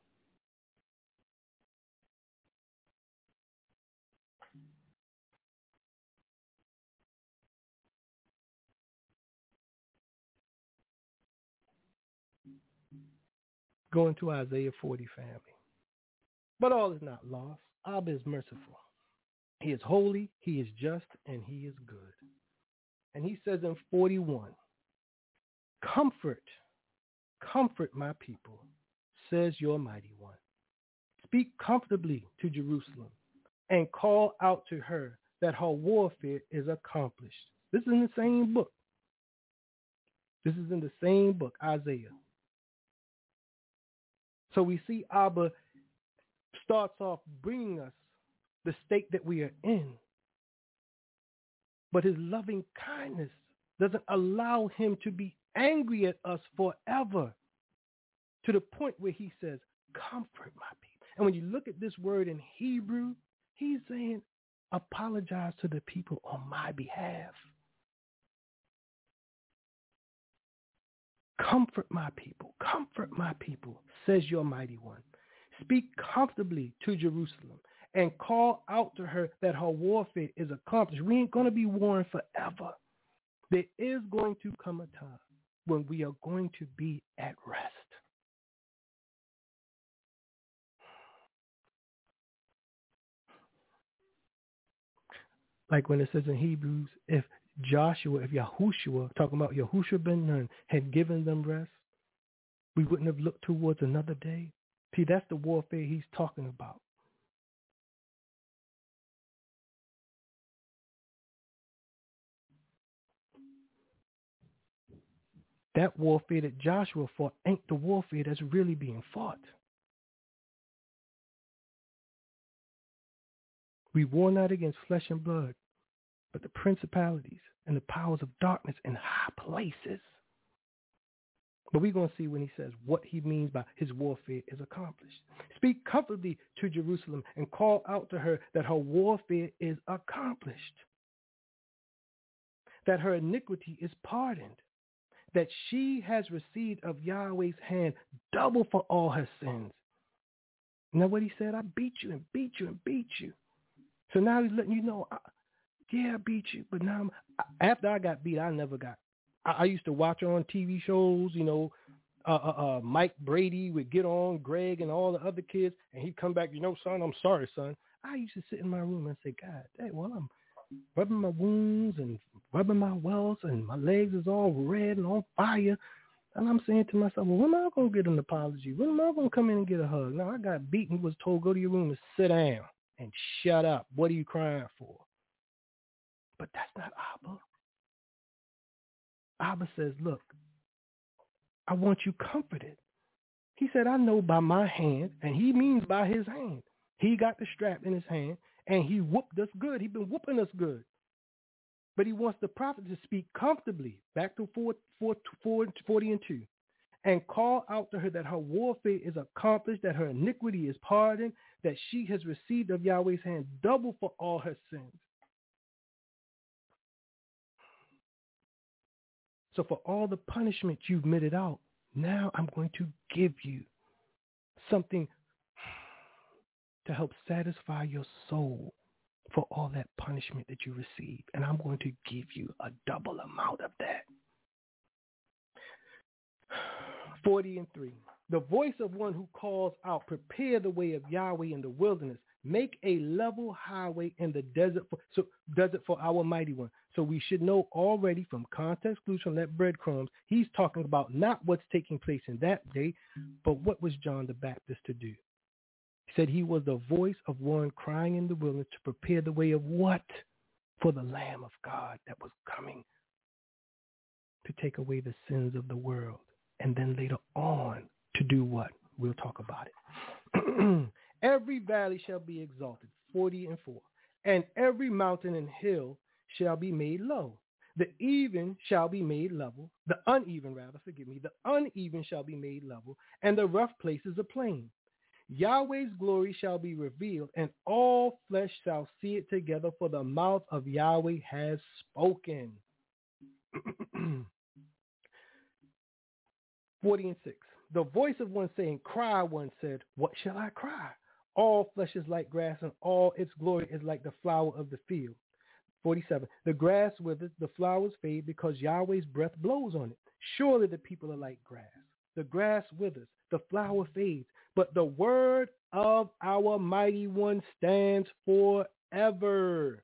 Go into Isaiah 40, family. But all is not lost. Abba is merciful. He is holy, he is just, and he is good. And he says in 41, comfort my people, says your mighty one. Speak comfortably to Jerusalem and call out to her that her warfare is accomplished. This is in the same book. This is in the same book, Isaiah. So we see Abba starts off bringing us the state that we are in. But his loving kindness doesn't allow him to be angry at us forever, to the point where he says, comfort my people. And when you look at this word in Hebrew, he's saying, apologize to the people on my behalf. Comfort my people, says your mighty one. Speak comfortably to Jerusalem and call out to her that her warfare is accomplished. We ain't going to be warring forever. There is going to come a time when we are going to be at rest. Like when it says in Hebrews, if Yahushua, talking about Yahushua ben Nun, had given them rest, we wouldn't have looked towards another day. See, that's the warfare he's talking about. That warfare that Joshua fought ain't the warfare that's really being fought. We war not against flesh and blood, but the principalities and the powers of darkness in high places. But we're going to see when he says what he means by his warfare is accomplished. Speak comfortably to Jerusalem and call out to her that her warfare is accomplished, that her iniquity is pardoned, that she has received of Yahweh's hand double for all her sins. Now what he said, I beat you and beat you and beat you. So now he's letting you know, I beat you. But now, after I got beat, I used to watch on TV shows, Mike Brady would get on, Greg and all the other kids, and he'd come back, son, I'm sorry, son. I used to sit in my room and say, God, well, I'm rubbing my wounds and rubbing my welts, and my legs is all red and on fire. And I'm saying to myself, well, when am I going to get an apology? When am I going to come in and get a hug? No, I got beaten, was told, go to your room and sit down and shut up. What are you crying for? But that's not Abba. Abba says, look, I want you comforted. He said, I know by my hand, and he means by his hand. He got the strap in his hand, and he whooped us good. He's been whooping us good. But he wants the prophet to speak comfortably, back to 40 and 2, and call out to her that her warfare is accomplished, that her iniquity is pardoned, that she has received of Yahweh's hand double for all her sins. So for all the punishment you've meted out, now I'm going to give you something to help satisfy your soul for all that punishment that you received. And I'm going to give you a double amount of that. 40:3. The voice of one who calls out, prepare the way of Yahweh in the wilderness. Make a level highway in the desert for our mighty one. So we should know already from context clues from that breadcrumbs, he's talking about not what's taking place in that day, but what was John the Baptist to do. He said he was the voice of one crying in the wilderness to prepare the way of what? For the Lamb of God that was coming to take away the sins of the world. And then later on to do what? We'll talk about it. Every valley shall be exalted, 40:4. And every mountain and hill shall be made low. The uneven shall be made level. The uneven shall be made level, and the rough places a plain. Yahweh's glory shall be revealed, and all flesh shall see it together, for the mouth of Yahweh has spoken. 40:6. The voice of one saying, cry, one said, what shall I cry? All flesh is like grass, and all its glory is like the flower of the field. 47. The grass withers, the flowers fade, because Yahweh's breath blows on it. Surely the people are like grass. The grass withers, the flower fades, but the word of our mighty one stands forever.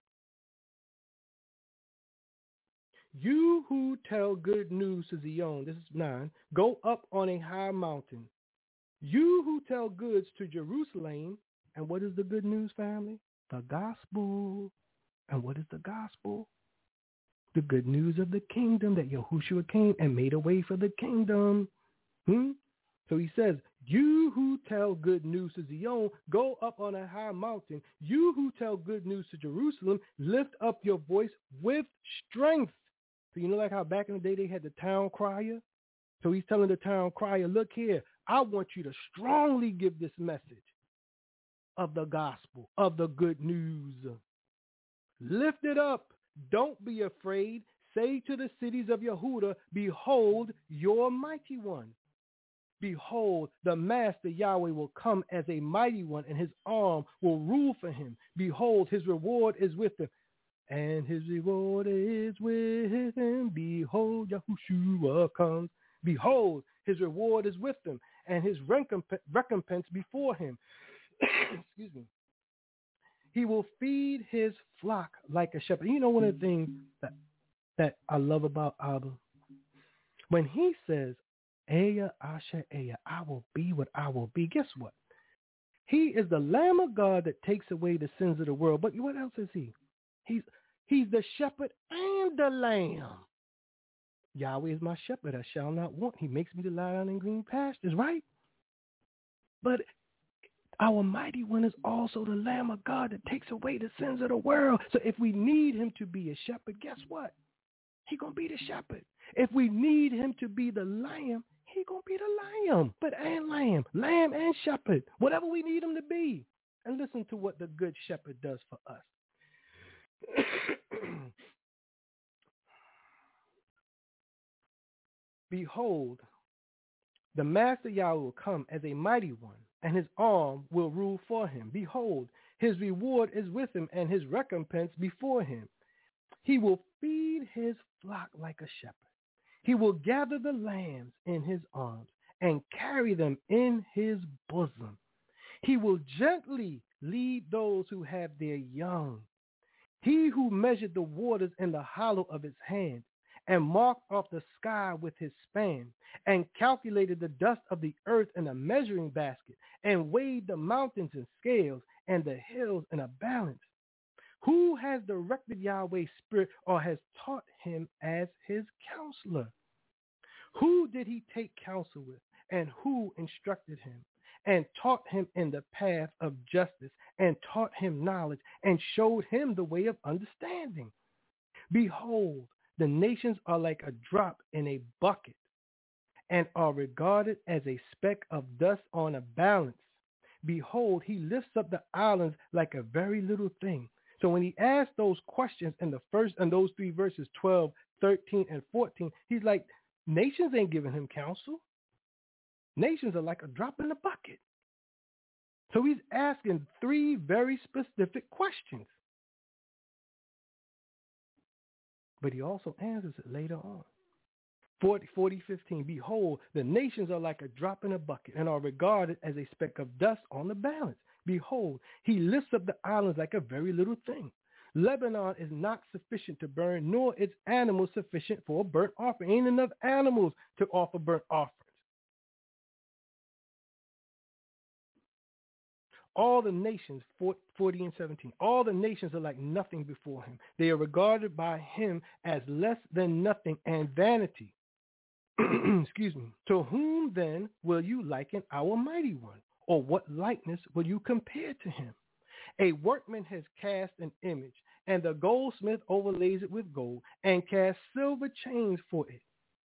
You who tell good news to Zion, this is 9, go up on a high mountain. You who tell goods to Jerusalem, and what is the good news, family? The gospel. And what is the gospel? The good news of the kingdom, that Yahushua came and made a way for the kingdom. So he says, you who tell good news to Zion, go up on a high mountain. You who tell good news to Jerusalem, lift up your voice with strength. So you know, like how back in the day they had the town crier? So he's telling the town crier, look here, I want you to strongly give this message of the gospel, of the good news. Lift it up. Don't be afraid. Say to the cities of Yehuda, behold your mighty one. Behold, the master Yahweh will come as a mighty one, and his arm will rule for him. Behold, his reward is with him. And his reward is with him. Behold, Yahushua comes. Behold, his reward is with him, and his recompense before him. Excuse me. He will feed his flock like a shepherd. You know, one of the things that I love about Abba, when he says, Eya Asher Eya, I will be what I will be. Guess what? He is the Lamb of God that takes away the sins of the world. But what else is he? He's the shepherd and the lamb. Yahweh is my shepherd, I shall not want. He makes me to lie down in green pastures, right? But our mighty one is also the Lamb of God that takes away the sins of the world. So if we need him to be a shepherd, guess what? He going to be the shepherd. If we need him to be the lamb, he going to be the lamb. But and lamb and shepherd, whatever we need him to be. And listen to what the good shepherd does for us. Behold, the master Yahweh will come as a mighty one, and his arm will rule for him. Behold, his reward is with him, and his recompense before him. He will feed his flock like a shepherd. He will gather the lambs in his arms and carry them in his bosom. He will gently lead those who have their young. He who measured the waters in the hollow of his hand and marked off the sky with his span and calculated the dust of the earth in a measuring basket and weighed the mountains in scales and the hills in a balance. Who has directed Yahweh's spirit or has taught him as his counselor? Who did he take counsel with, and who instructed him and taught him in the path of justice and taught him knowledge and showed him the way of understanding? Behold, the nations are like a drop in a bucket and are regarded as a speck of dust on a balance. Behold, he lifts up the islands like a very little thing. So when he asked those questions in those three verses, 12, 13, and 14, he's like, nations ain't giving him counsel. Nations are like a drop in the bucket. So he's asking three very specific questions. But he also answers it later on. 40:15. Behold, the nations are like a drop in a bucket and are regarded as a speck of dust on the balance. Behold, he lifts up the islands like a very little thing. Lebanon is not sufficient to burn, nor its animals sufficient for a burnt offering. Ain't enough animals to offer burnt offerings. All the nations, 40 and 17, all the nations are like nothing before him. They are regarded by him as less than nothing and vanity. Excuse me. To whom then will you liken our mighty one? Or what likeness will you compare to him? A workman has cast an image, and the goldsmith overlays it with gold, and casts silver chains for it.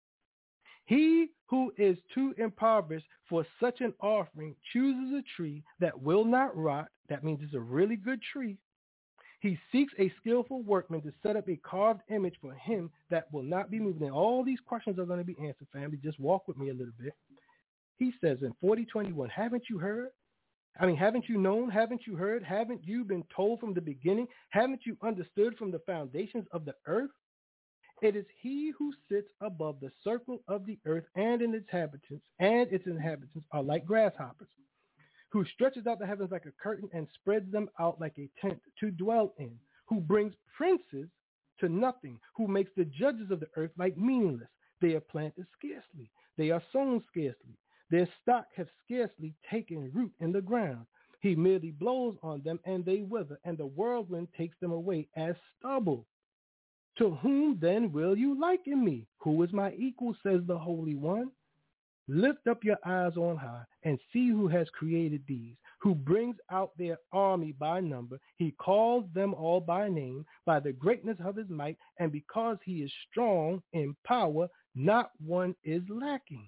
He who is too impoverished for such an offering chooses a tree that will not rot. That means it's a really good tree. He seeks a skillful workman to set up a carved image for him that will not be moved. And all these questions are going to be answered, family. Just walk with me a little bit. He says in 40:21, haven't you heard? Haven't you known? Haven't you heard? Haven't you been told from the beginning? Haven't you understood from the foundations of the earth? It is he who sits above the circle of the earth, and its inhabitants are like grasshoppers, who stretches out the heavens like a curtain and spreads them out like a tent to dwell in, who brings princes to nothing, who makes the judges of the earth like meaningless. They are planted scarcely. They are sown scarcely. Their stock have scarcely taken root in the ground. He merely blows on them and they wither, and the whirlwind takes them away as stubble. To whom then will you liken me? Who is my equal, says the Holy One? Lift up your eyes on high and see who has created these, who brings out their army by number. He calls them all by name, by the greatness of his might, and because he is strong in power, not one is lacking.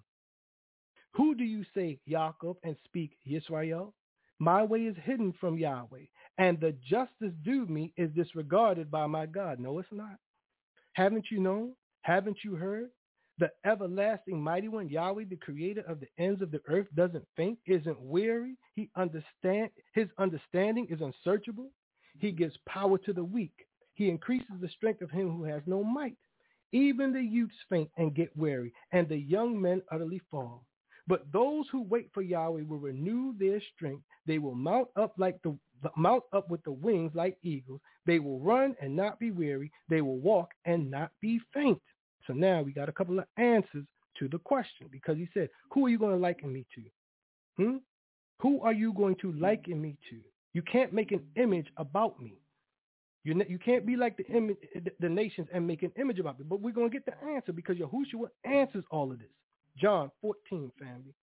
Who do you say, Jacob, and speak, Yisrael? My way is hidden from Yahweh, and the justice due me is disregarded by my God. No, it's not. Haven't you known? Haven't you heard? The everlasting mighty one, Yahweh, the creator of the ends of the earth, doesn't faint, isn't weary. His understanding is unsearchable. He gives power to the weak. He increases the strength of him who has no might. Even the youths faint and get weary, and the young men utterly fall. But those who wait for Yahweh will renew their strength. They will mount up with the wings like eagles. They will run and not be weary. They will walk and not be faint. So now we got a couple of answers to the question, because he said, who are you going to liken me to? Who are you going to liken me to? You can't make an image about me. You can't be like the nations and make an image about me. But we're going to get the answer, because Yahushua answers all of this. John 14, family.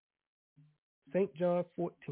St. John 14.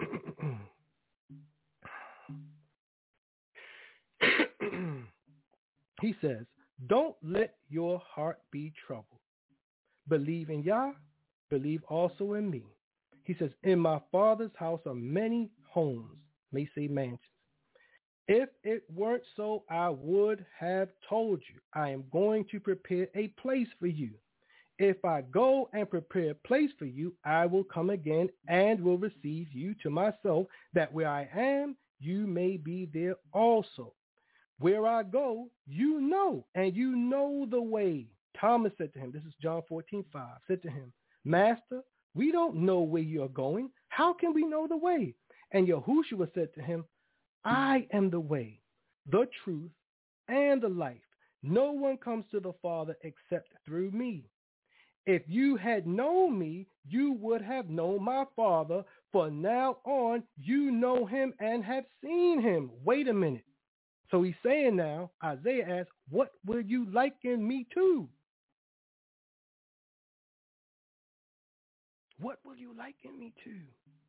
He says, don't let your heart be troubled. Believe in Yah, believe also in me. He says, in my Father's house are many homes, may say mansions. If it weren't so, I would have told you. I am going to prepare a place for you. If I go and prepare a place for you, I will come again and will receive you to myself, that where I am, you may be there also. Where I go, you know, and you know the way. Thomas said to him, this is John 14:5, said to him, Master, we don't know where you are going. How can we know the way? And Yahushua said to him, I am the way, the truth, and the life. No one comes to the Father except through me. If you had known me, you would have known my Father. For now on, you know him and have seen him. Wait a minute. So he's saying now, Isaiah asks, what will you liken me to? What will you liken me to?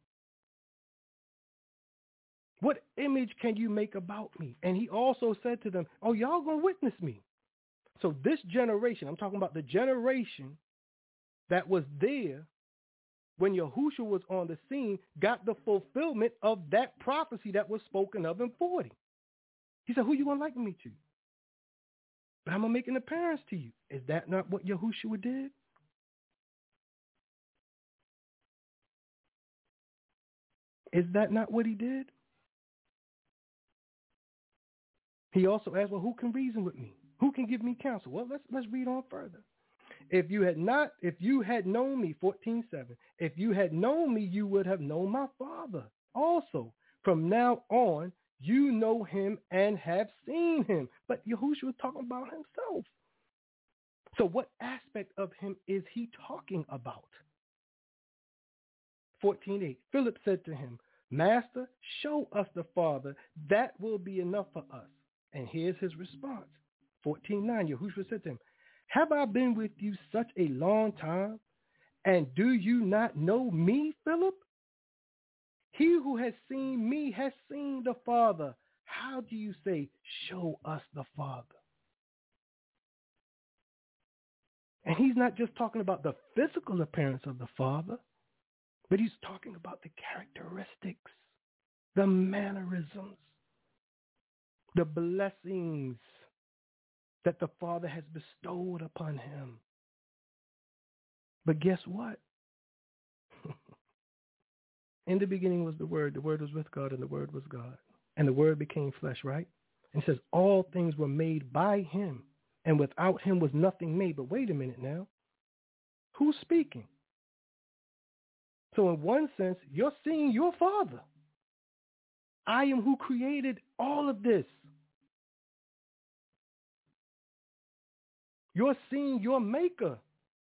What image can you make about me? And he also said to them, oh, y'all going to witness me. So this generation, I'm talking about the generation that was there when Yahushua was on the scene, got the fulfillment of that prophecy that was spoken of in 40. He said, who you going to liken me to? But I'm going to make an appearance to you. Is that not what Yahushua did? Is that not what he did? He also asked, well, who can reason with me? Who can give me counsel? Well, let's read on further. If you had known me, 14:7, if you had known me, you would have known my Father also. From now on, you know him and have seen him. But Yahushua was talking about himself. So what aspect of him is he talking about? 14:8, Philip said to him, Master, show us the Father. That will be enough for us. And here's his response. 14:9, Yahushua said to him, have I been with you such a long time, and do you not know me, Philip? He who has seen me has seen the Father. How do you say, show us the Father? And he's not just talking about the physical appearance of the Father, but he's talking about the characteristics, the mannerisms, the blessings that the Father has bestowed upon him. But guess what? In the beginning was the Word was with God, and the Word was God. And the Word became flesh, right? And it says all things were made by him, and without him was nothing made. But wait a minute now. Who's speaking? So in one sense, you're seeing your Father. I am who created all of this. You're seeing your Maker.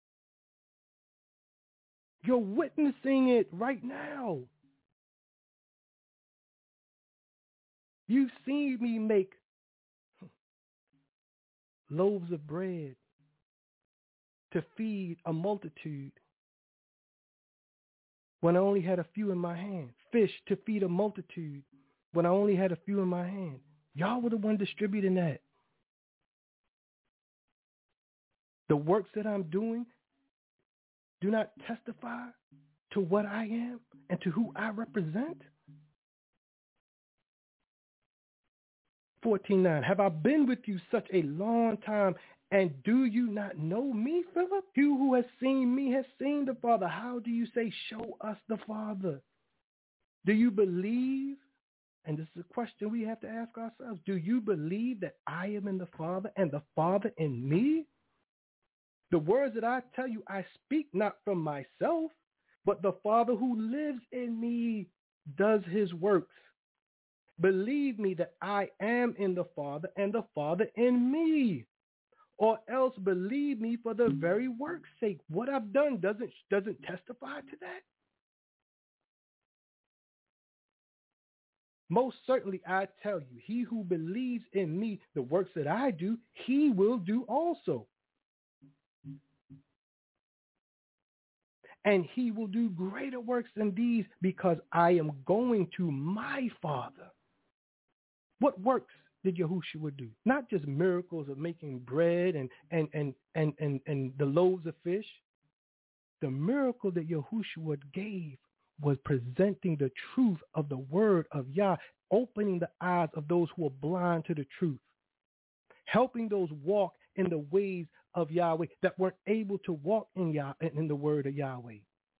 You're witnessing it right now. You've seen me make loaves of bread to feed a multitude when I only had a few in my hand. Fish to feed a multitude when I only had a few in my hand. Y'all were the one distributing that. The works that I'm doing do not testify to what I am and to who I represent. 14:9, have I been with you such a long time, and do you not know me, Philip? You who has seen me has seen the Father. How do you say, show us the Father? Do you believe, and this is a question we have to ask ourselves, do you believe that I am in the Father and the Father in me? The words that I tell you, I speak not from myself, but the Father who lives in me does his works. Believe me that I am in the Father and the Father in me, or else believe me for the very work's sake. What I've done doesn't testify to that. Most certainly I tell you, he who believes in me, the works that I do, he will do also. And he will do greater works than these, because I am going to my Father. What works did Yahushua do? Not just miracles of making bread and the loaves of fish. The miracle that Yahushua gave was presenting the truth of the word of Yah, opening the eyes of those who are blind to the truth, helping those walk in the ways of Yahweh that weren't able to walk in the word of Yahweh.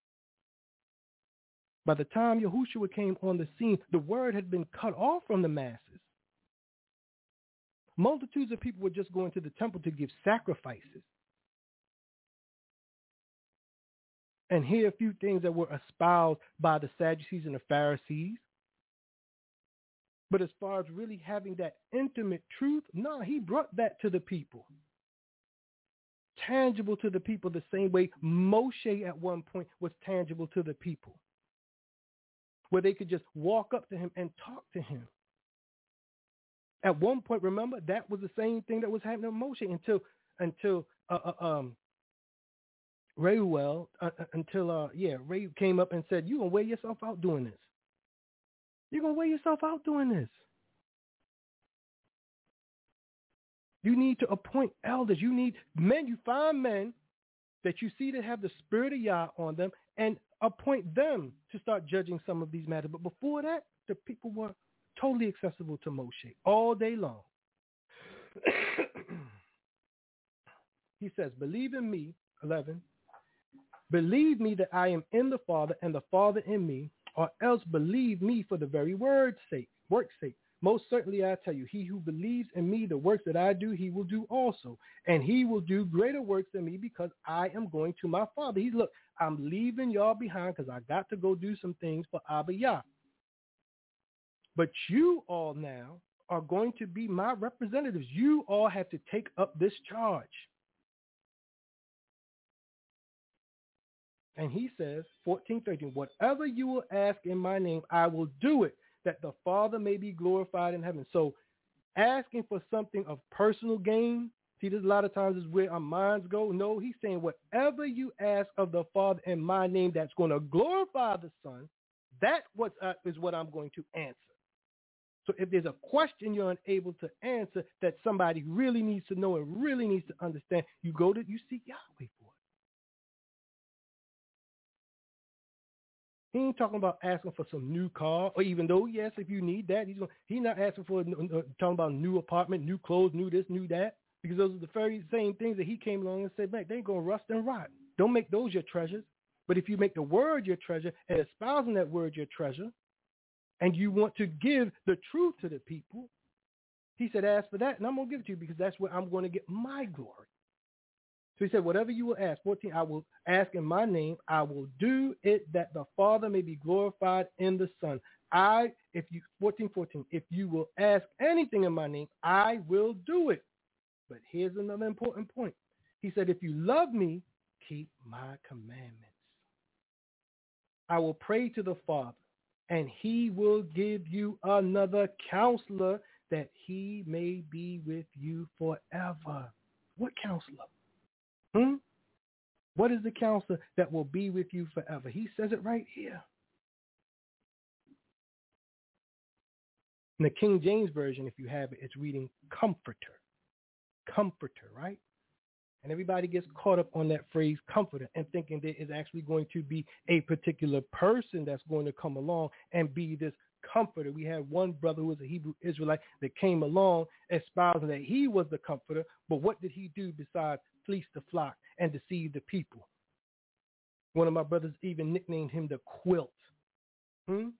By the time Yahushua came on the scene, the word had been cut off from the masses. Multitudes of people were just going to the temple to give sacrifices. And hear a few things that were espoused by the Sadducees and the Pharisees. But as far as really having that intimate truth, no, he brought that to the people. Tangible to the people the same way Moshe at one point was tangible to the people, where they could just walk up to him and talk to him. At one point, remember, that was the same thing that was happening to Moshe until Reuel came up and said, you're going to wear yourself out doing this. You're going to wear yourself out doing this. You need to appoint elders. You need men. You find men that you see that have the spirit of Yah on them and appoint them to start judging some of these matters. But before that, the people were totally accessible to Moshe all day long. He says, believe in me, 11. Believe me that I am in the Father and the Father in me, or else believe me for the very work's sake. Most certainly I tell you, he who believes in me, the works that I do, he will do also. And he will do greater works than me because I am going to my Father. Look, I'm leaving y'all behind because I got to go do some things for Abba Yah. But you all now are going to be my representatives. You all have to take up this charge. And he says, 14:13, whatever you will ask in my name, I will do it, that the Father may be glorified in heaven. So asking for something of personal gain, see, this a lot of times is where our minds go. No, he's saying whatever you ask of the Father in my name that's going to glorify the Son, that is what I'm going to answer. So if there's a question you're unable to answer that somebody really needs to know and really needs to understand, you seek Yahweh for it. He ain't talking about asking for some new car, or even though, yes, if you need that, he's not asking for talking about new apartment, new clothes, new this, new that, because those are the very same things that he came along and said, man, they ain't going to rust and rot. Don't make those your treasures. But if you make the word your treasure and espousing that word your treasure, and you want to give the truth to the people, he said, ask for that, and I'm going to give it to you because that's where I'm going to get my glory. So he said, whatever you will ask, 14, I will ask in my name, I will do it that the Father may be glorified in the Son. 14, if you will ask anything in my name, I will do it. But here's another important point. He said, if you love me, keep my commandments. I will pray to the Father, and he will give you another counselor that he may be with you forever. What counselor? What is the counselor that will be with you forever? He says it right here. In the King James Version, if you have it, it's reading comforter. Comforter, right? And everybody gets caught up on that phrase comforter and thinking there is actually going to be a particular person that's going to come along and be this comforter. We had one brother who was a Hebrew Israelite that came along espousing that he was the comforter, but what did he do besides fleece the flock and deceive the people? One of my brothers even nicknamed him the quilt. So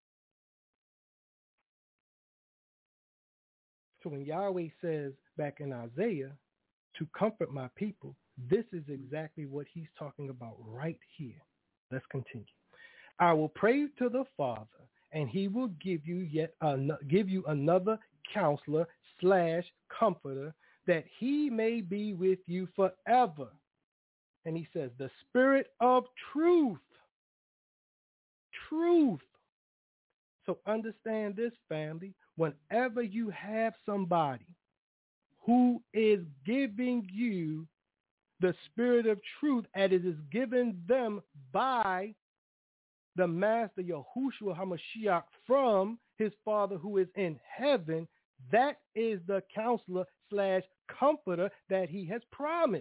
when Yahweh says back in Isaiah to comfort my people, this is exactly what he's talking about right here. Let's continue. I will pray to the Father, and he will give you another counselor / comforter, that he may be with you forever. And he says, the Spirit of truth. Truth. So understand this, family. Whenever you have somebody who is giving you the Spirit of truth, and it is given them by the Master Yahushua HaMashiach from his Father who is in heaven, that is the counselor / comforter that he has promised.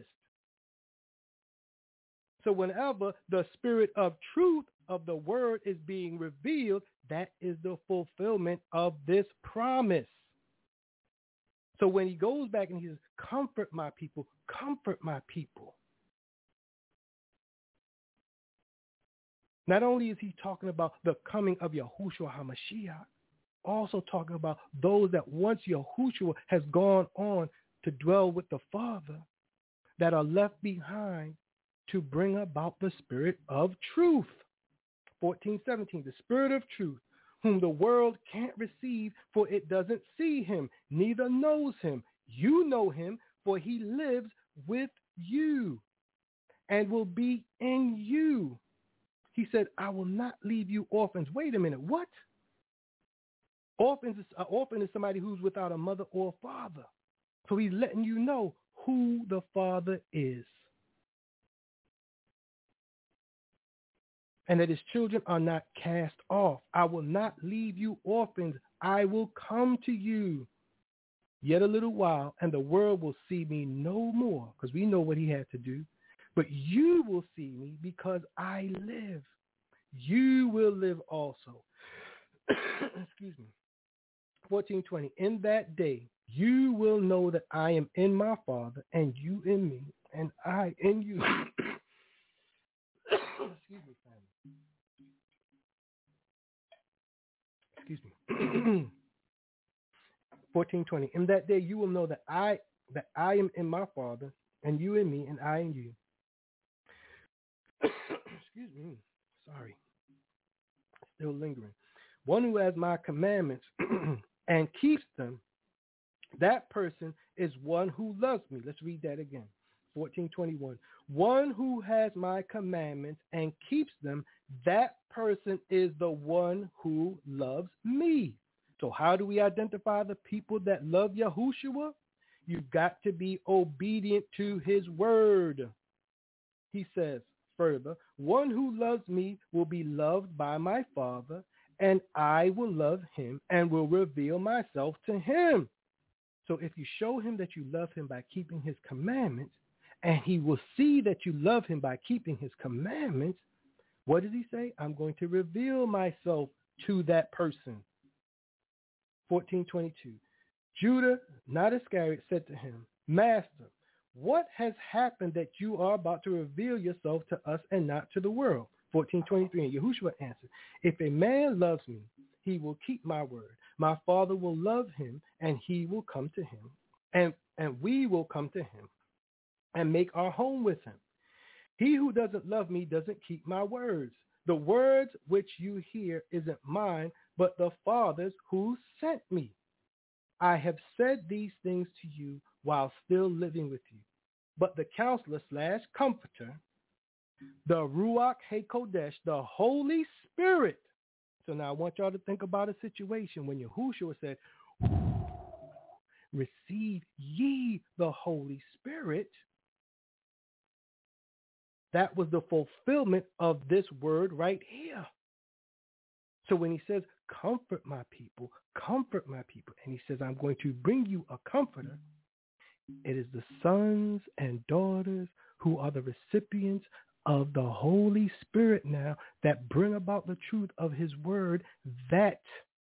So whenever the Spirit of truth of the word is being revealed, that is the fulfillment of this promise. So when he goes back and he says, comfort my people, not only is he talking about the coming of Yahushua HaMashiach, also talking about those that once Yahushua has gone on to dwell with the Father, that are left behind to bring about the Spirit of truth. 14:17, the Spirit of truth, whom the world can't receive, for it doesn't see him, neither knows him. You know him, for he lives with you and will be in you. He said, I will not leave you orphans. Wait a minute, what? Orphan is somebody who's without a mother or a father. So he's letting you know who the Father is. And that his children are not cast off. I will not leave you orphans. I will come to you. Yet a little while, and the world will see me no more, because we know what he had to do. But you will see me because I live. You will live also. Excuse me. 14:20. In that day, you will know that I am in my Father, and you in me, and I in you. Excuse me, family. excuse me. 14:20. In that day you will know that I am in my Father, and you in me, and I in you. Excuse me. Sorry. Still lingering. One who has my commandments and keeps them, that person is one who loves me. Let's read that again. 14:21. One who has my commandments and keeps them, that person is the one who loves me. So how do we identify the people that love Yahushua? You've got to be obedient to his word. He says further, one who loves me will be loved by my Father, and I will love him and will reveal myself to him. So if you show him that you love him by keeping his commandments, and he will see that you love him by keeping his commandments, what does he say? I'm going to reveal myself to that person. 14:22. Judah, not Iscariot, said to him, Master, what has happened that you are about to reveal yourself to us and not to the world? 14:23. And Yahushua answered, if a man loves me, he will keep my word. My Father will love him, and he will come to him, and we will come to him and make our home with him. He who doesn't love me doesn't keep my words. The words which you hear isn't mine, but the Father's who sent me. I have said these things to you while still living with you. But the counselor / comforter, the Ruach HaKodesh, the Holy Spirit. So now I want y'all to think about a situation when Yahushua said, receive ye the Holy Spirit. That was the fulfillment of this word right here. So when he says, comfort my people, and he says, I'm going to bring you a comforter, it is the sons and daughters who are the recipients of the Holy Spirit now that bring about the truth of his word, that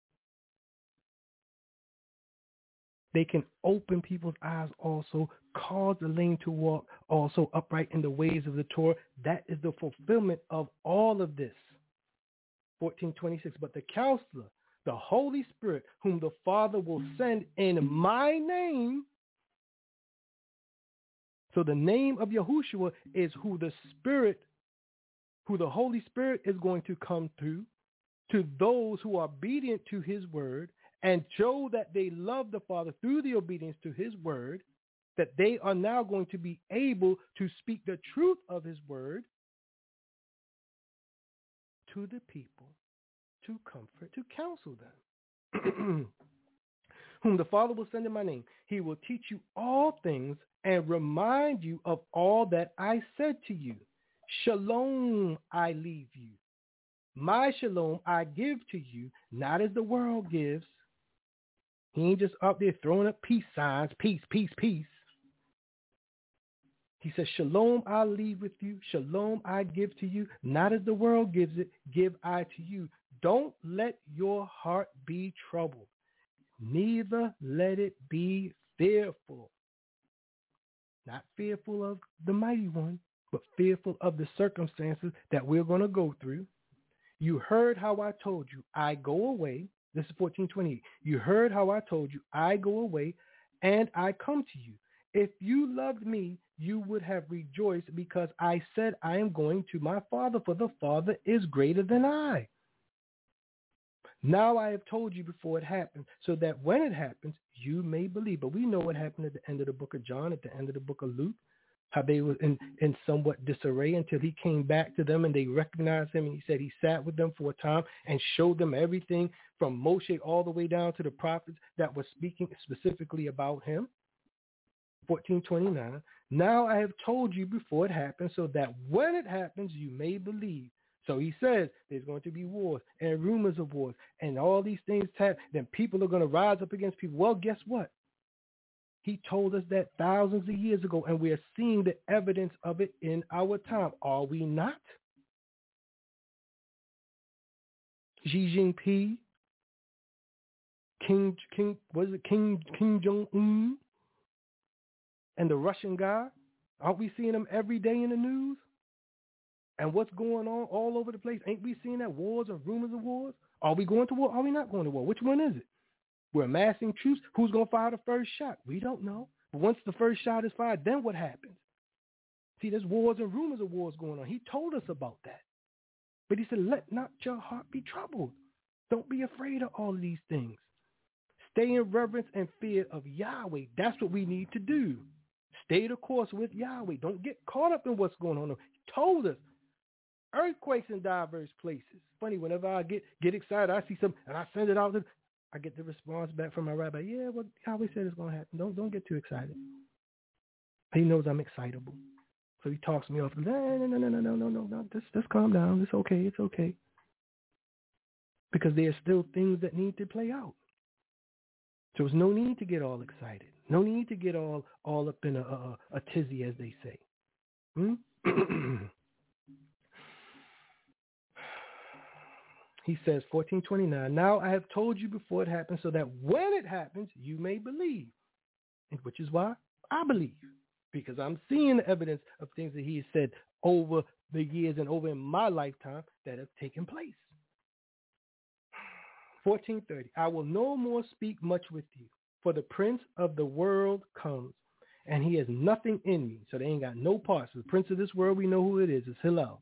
they can open people's eyes also, cause the lame to walk also upright in the ways of the Torah. That is the fulfillment of all of this. 14:26. But the counselor, the Holy Spirit, whom the Father will send in my name. So the name of Yahushua is who the Holy Spirit is going to come through to those who are obedient to his word and show that they love the Father through the obedience to his word, that they are now going to be able to speak the truth of his word to the people, to comfort, to counsel them. Whom the Father will send in my name. He will teach you all things and remind you of all that I said to you. Shalom I leave you. My shalom I give to you, not as the world gives. He ain't just up there throwing up peace signs, peace, peace, peace. He says, shalom I leave with you, shalom I give to you, not as the world gives it, give I to you. Don't let your heart be troubled, neither let it be fearful. Not fearful of the mighty one, but fearful of the circumstances that we're going to go through. You heard how I told you, I go away. This is 14:28. You heard how I told you, I go away, and I come to you. If you loved me, you would have rejoiced because I said I am going to my Father, for the Father is greater than I. Now I have told you before it happens, so that when it happens, you may believe. But we know what happened at the end of the book of John, at the end of the book of Luke, how they were in somewhat disarray until he came back to them and they recognized him. And he said he sat with them for a time and showed them everything from Moshe all the way down to the prophets that were speaking specifically about him. 14:29. Now I have told you before it happens, so that when it happens, you may believe. So he says there's going to be wars and rumors of wars and all these things. Then people are going to rise up against people. Well, guess what? He told us that thousands of years ago, and we are seeing the evidence of it in our time. Are we not? Xi Jinping, Kim Jong-un, and the Russian guy. Aren't we seeing them every day in the news? And what's going on all over the place? Ain't we seeing that wars and rumors of wars? Are we going to war? Are we not going to war? Which one is it? We're amassing troops. Who's going to fire the first shot? We don't know. But once the first shot is fired, then what happens? See, there's wars and rumors of wars going on. He told us about that. But he said, let not your heart be troubled. Don't be afraid of all of these things. Stay in reverence and fear of Yahweh. That's what we need to do. Stay the course with Yahweh. Don't get caught up in what's going on. He told us. Earthquakes in diverse places. Funny, whenever I get excited, I see something and I send it out. I get the response back from my rabbi. Yeah, well, Yahweh said it's going to happen. Don't get too excited. He knows I'm excitable. So he talks me off. No. Just calm down. It's okay. It's okay. Because there's still things that need to play out. So there's no need to get all excited. No need to get all up in a tizzy, as they say. He says, 14:29, now I have told you before it happens so that when it happens, you may believe. And which is why I believe. Because I'm seeing the evidence of things that he has said over the years and over in my lifetime that have taken place. 14:30, I will no more speak much with you, for the prince of the world comes, and he has nothing in me. So they ain't got no parts. The prince of this world, we know who it is. It's Hillel.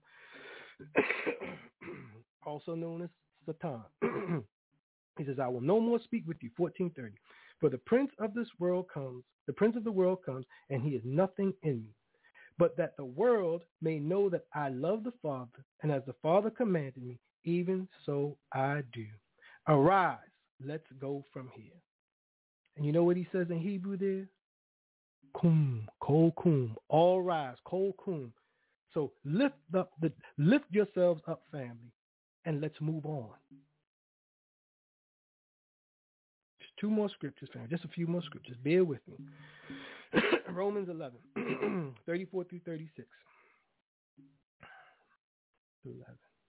Also known as Satan. He says, I will no more speak with you. 14:30. For the prince of this world comes, and he is nothing in me. But that the world may know that I love the Father, and as the Father commanded me, even so I do. Arise, let's go from here. And you know what he says in Hebrew there? Kum, kol kum, all rise, kol kum. So lift yourselves up, family, and let's move on. Just two more scriptures, family. Just a few more scriptures. Bear with me. Romans 11, 34 through 36. 11.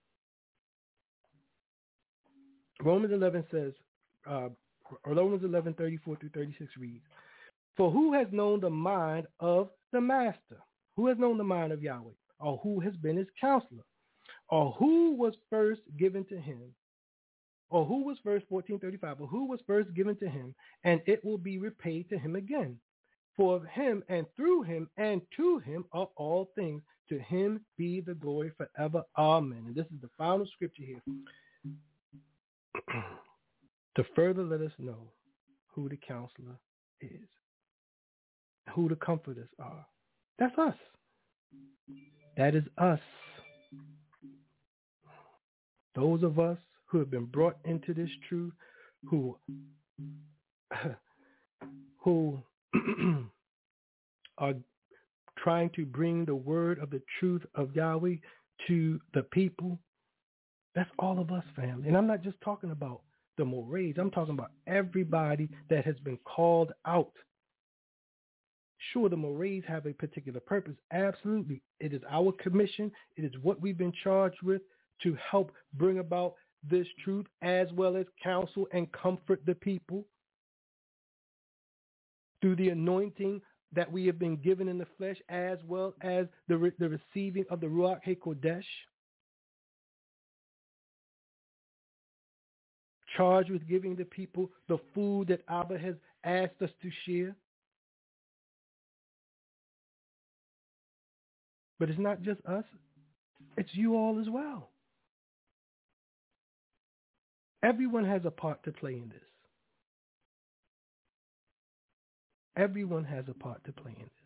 Romans 11 says, Romans 11, 34 through 36 reads, for who has known the mind of the master? Who has known the mind of Yahweh? Or who has been his counselor? Or who was first given to him? Or who was first, 14:35, or who was first given to him, and it will be repaid to him again. For of him and through him and to him are all things. To him be the glory forever. Amen. And this is the final scripture here. To further let us know who the counselor is, who the comforters are. That's us. That is us. Those of us who have been brought into this truth, who are trying to bring the word of the truth of Yahweh to the people. That's all of us, family. And I'm not just talking about the Morays. I'm talking about everybody that has been called out. Sure, the Morays have a particular purpose. Absolutely. It is our commission. It is what we've been charged with to help bring about this truth, as well as counsel and comfort the people through the anointing that we have been given in the flesh, as well as the receiving of the Ruach HaKodesh. Charged with giving the people the food that Abba has asked us to share. But it's not just us. It's you all as well. Everyone has a part to play in this. Everyone has a part to play in this.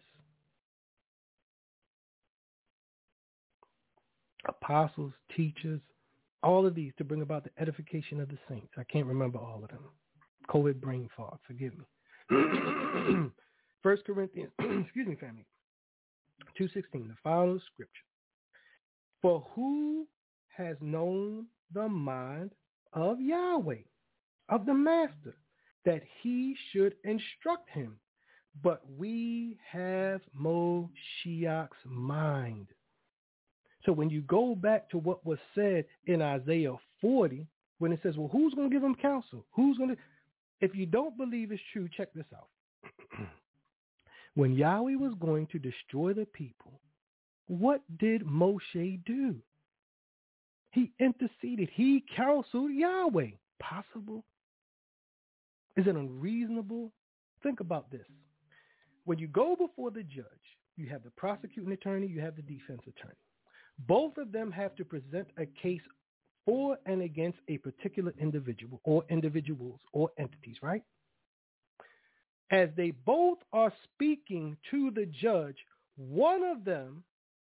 Apostles, teachers, all of these to bring about the edification of the saints. I can't remember all of them. COVID brain fog, forgive me. 1 Corinthians, excuse me, family, 2:16, the final scripture. For who has known the mind of Yahweh, of the master, that he should instruct him? But we have Moshiach's mind. So when you go back to what was said in Isaiah 40, when it says, well, who's going to give them counsel? Who's going to, if you don't believe it's true, check this out. When Yahweh was going to destroy the people, what did Moshe do? He interceded. He counseled Yahweh. Possible? Is it unreasonable? Think about this. When you go before the judge, you have the prosecuting attorney, you have the defense attorney. Both of them have to present a case for and against a particular individual or individuals or entities, right? As they both are speaking to the judge, one of them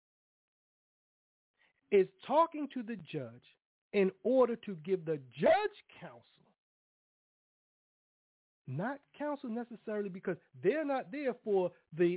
is talking to the judge in order to give the judge counsel. Not counsel necessarily because they're not there for the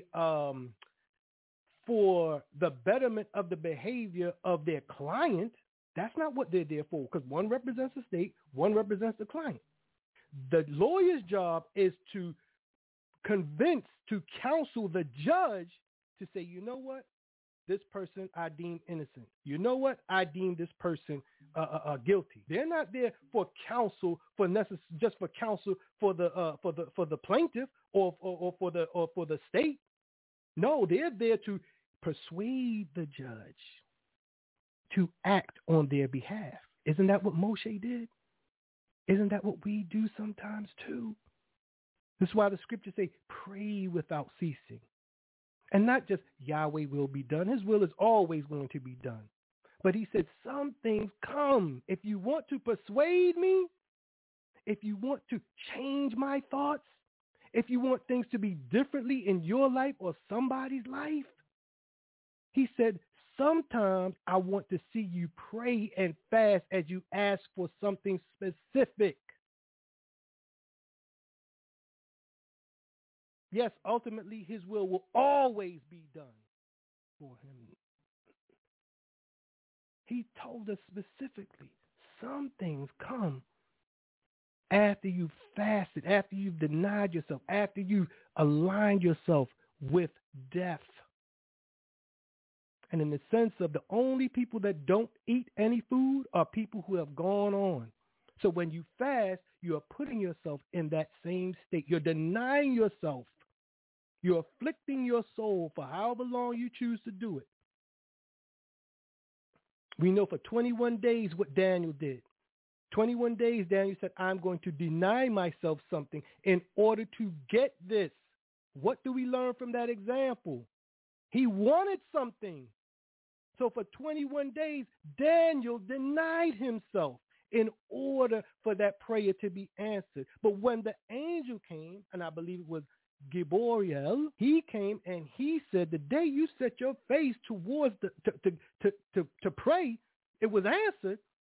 betterment of the behavior of their client. That's not what they're there for, because one represents the state, one represents the client. The lawyer's job is to convince, to counsel the judge to say, you know what? This person I deem innocent. You know what? I deem this person guilty. They're not there for counsel just for counsel for the plaintiff or for the state. No, they're there to persuade the judge to act on their behalf. Isn't that what Moshe did? Isn't that what we do sometimes too? This is why the scriptures say, pray without ceasing. And not just Yahweh will be done. His will is always going to be done. But he said, some things come. If you want to persuade me, if you want to change my thoughts, if you want things to be differently in your life or somebody's life, he said, sometimes I want to see you pray and fast as you ask for something specific. Yes, ultimately his will always be done for him. He told us specifically, some things come after you've fasted, after you've denied yourself, after you've aligned yourself with death. And in the sense of the only people that don't eat any food are people who have gone on. So when you fast, you are putting yourself in that same state. You're denying yourself. You're afflicting your soul for however long you choose to do it. We know for 21 days what Daniel did. 21 days, Daniel said, I'm going to deny myself something in order to get this. What do we learn from that example? He wanted something. So for 21 days, Daniel denied himself in order for that prayer to be answered. But when the angel came, and I believe it was Gabriel, he came and he said, the day you set your face towards to pray, it was answered.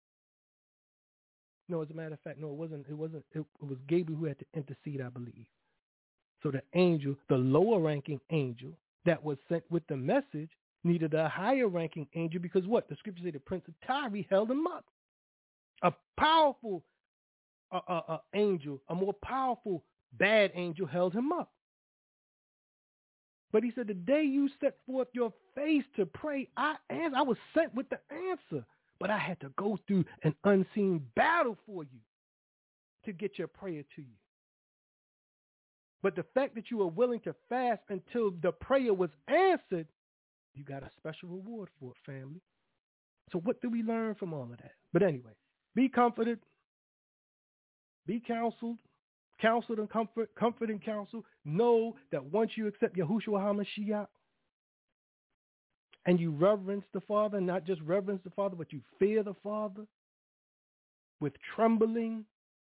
No, as a matter of fact, no, it wasn't. It was Gabriel who had to intercede, I believe. So the angel, the lower ranking angel that was sent with the message, needed a higher ranking angel because what? The scriptures say the prince of Tyre held him up. A powerful angel, a more powerful bad angel held him up. But he said, the day you set forth your face to pray, I was sent with the answer. But I had to go through an unseen battle for you to get your prayer to you. But the fact that you were willing to fast until the prayer was answered, you got a special reward for it, family. So what do we learn from all of that? But anyway, be comforted, be counseled and comfort and counsel. Know that once you accept Yahushua HaMashiach and you reverence the Father, not just reverence the Father, but you fear the Father with trembling,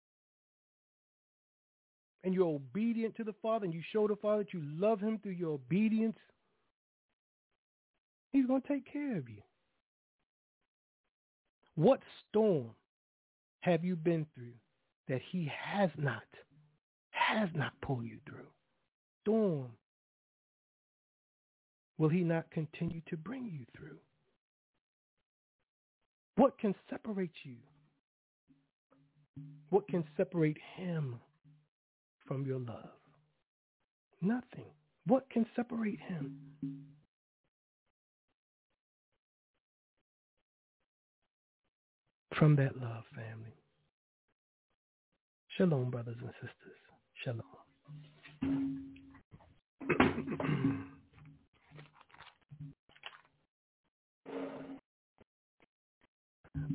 and you're obedient to the Father, and you show the Father that you love him through your obedience, he's going to take care of you. What storm have you been through that he has not pulled you through? Storm will he not continue to bring you through? What can separate you? What can separate him from your love? Nothing. What can separate him? From that love, family. Shalom, brothers and sisters. Shalom.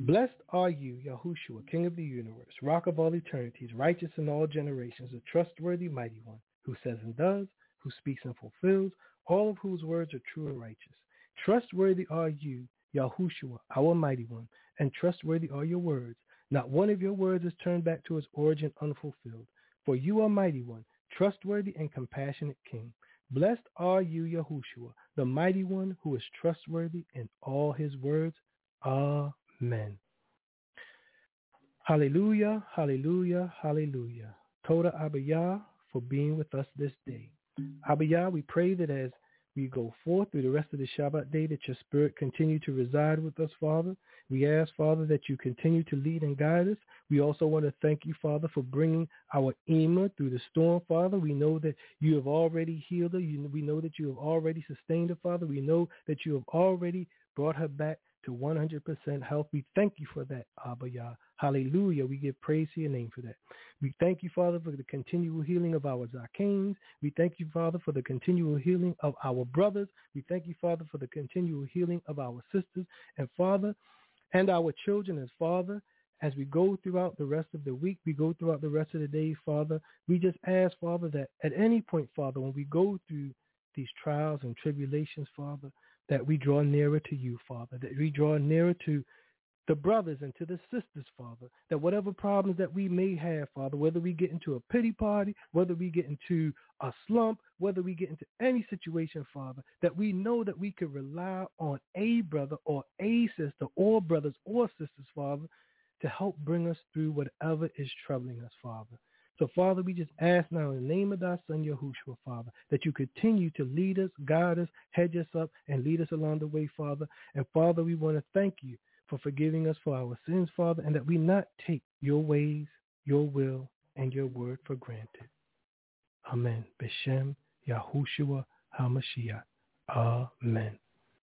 Blessed are you, Yahushua, King of the universe, Rock of all eternities, righteous in all generations, the trustworthy mighty one, who says and does, who speaks and fulfills, all of whose words are true and righteous. Trustworthy are you, Yahushua, our mighty one, and trustworthy are your words. Not one of your words is turned back to its origin unfulfilled. For you are mighty one, trustworthy and compassionate King. Blessed are you, Yahushua, the mighty one who is trustworthy in all his words. Amen. Hallelujah, hallelujah, hallelujah. Toda Abiyah for being with us this day. Abiyah, we pray that as we go forth through the rest of the Shabbat day, that your spirit continue to reside with us, Father. We ask, Father, that you continue to lead and guide us. We also want to thank you, Father, for bringing our Ema through the storm, Father. We know that you have already healed her. We know that you have already sustained her, Father. We know that you have already brought her back to 100% health. We thank you for that, Abba Yah. Hallelujah. We give praise to your name for that. We thank you, Father, for the continual healing of our Zakanes. We thank you, Father, for the continual healing of our brothers. We thank you, Father, for the continual healing of our sisters and Father and our children as Father. As we go throughout the rest of the week, we go throughout the rest of the day, Father, we just ask, Father, that at any point, Father, when we go through these trials and tribulations, Father, that we draw nearer to you, Father, that we draw nearer to the brothers and to the sisters, Father, that whatever problems that we may have, Father, whether we get into a pity party, whether we get into a slump, whether we get into any situation, Father, that we know that we can rely on a brother or a sister or brothers or sisters, Father, to help bring us through whatever is troubling us, Father. So, Father, we just ask now in the name of thy Son, Yahushua, Father, that you continue to lead us, guide us, hedge us up, and lead us along the way, Father. And, Father, we want to thank you for forgiving us for our sins, Father, and that we not take your ways, your will, and your word for granted. Amen. B'Shem Yahushua HaMashiach. Amen.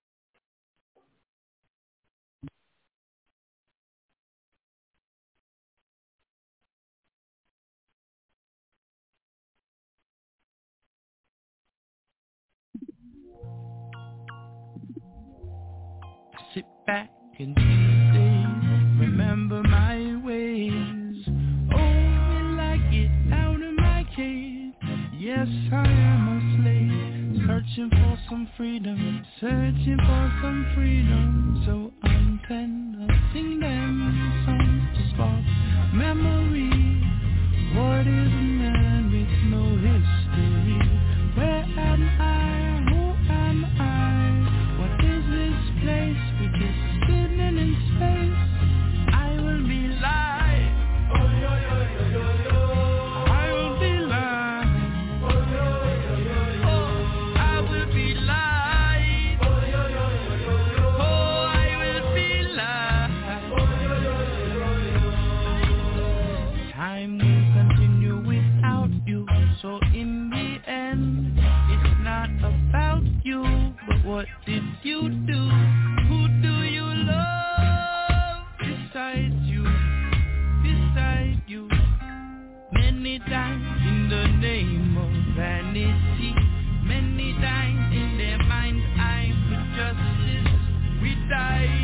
Sit back and see, remember my ways. Oh, will I get out of my cage? Yes, I am a slave, searching for some freedom, so I'm sing them songs to spark memory. What is a man with no history? Where am I? Who am I? What is this place? We're just sitting in space. I will be live. Oh, yo, yo, yo, yo, yo. I will be live. Oh, yo, yo, yo, yo, yo. Oh, I will be live. Oh, yo, yo, yo, yo, yo. Oh, I will be live. Oh, yo, yo, yo, yo, yo. Time will continue without you. So in the end, it's not about you, but what did you do? Who do you love besides you? Beside you? Many times in the name of vanity, many times in their mind's eye for justice, we die.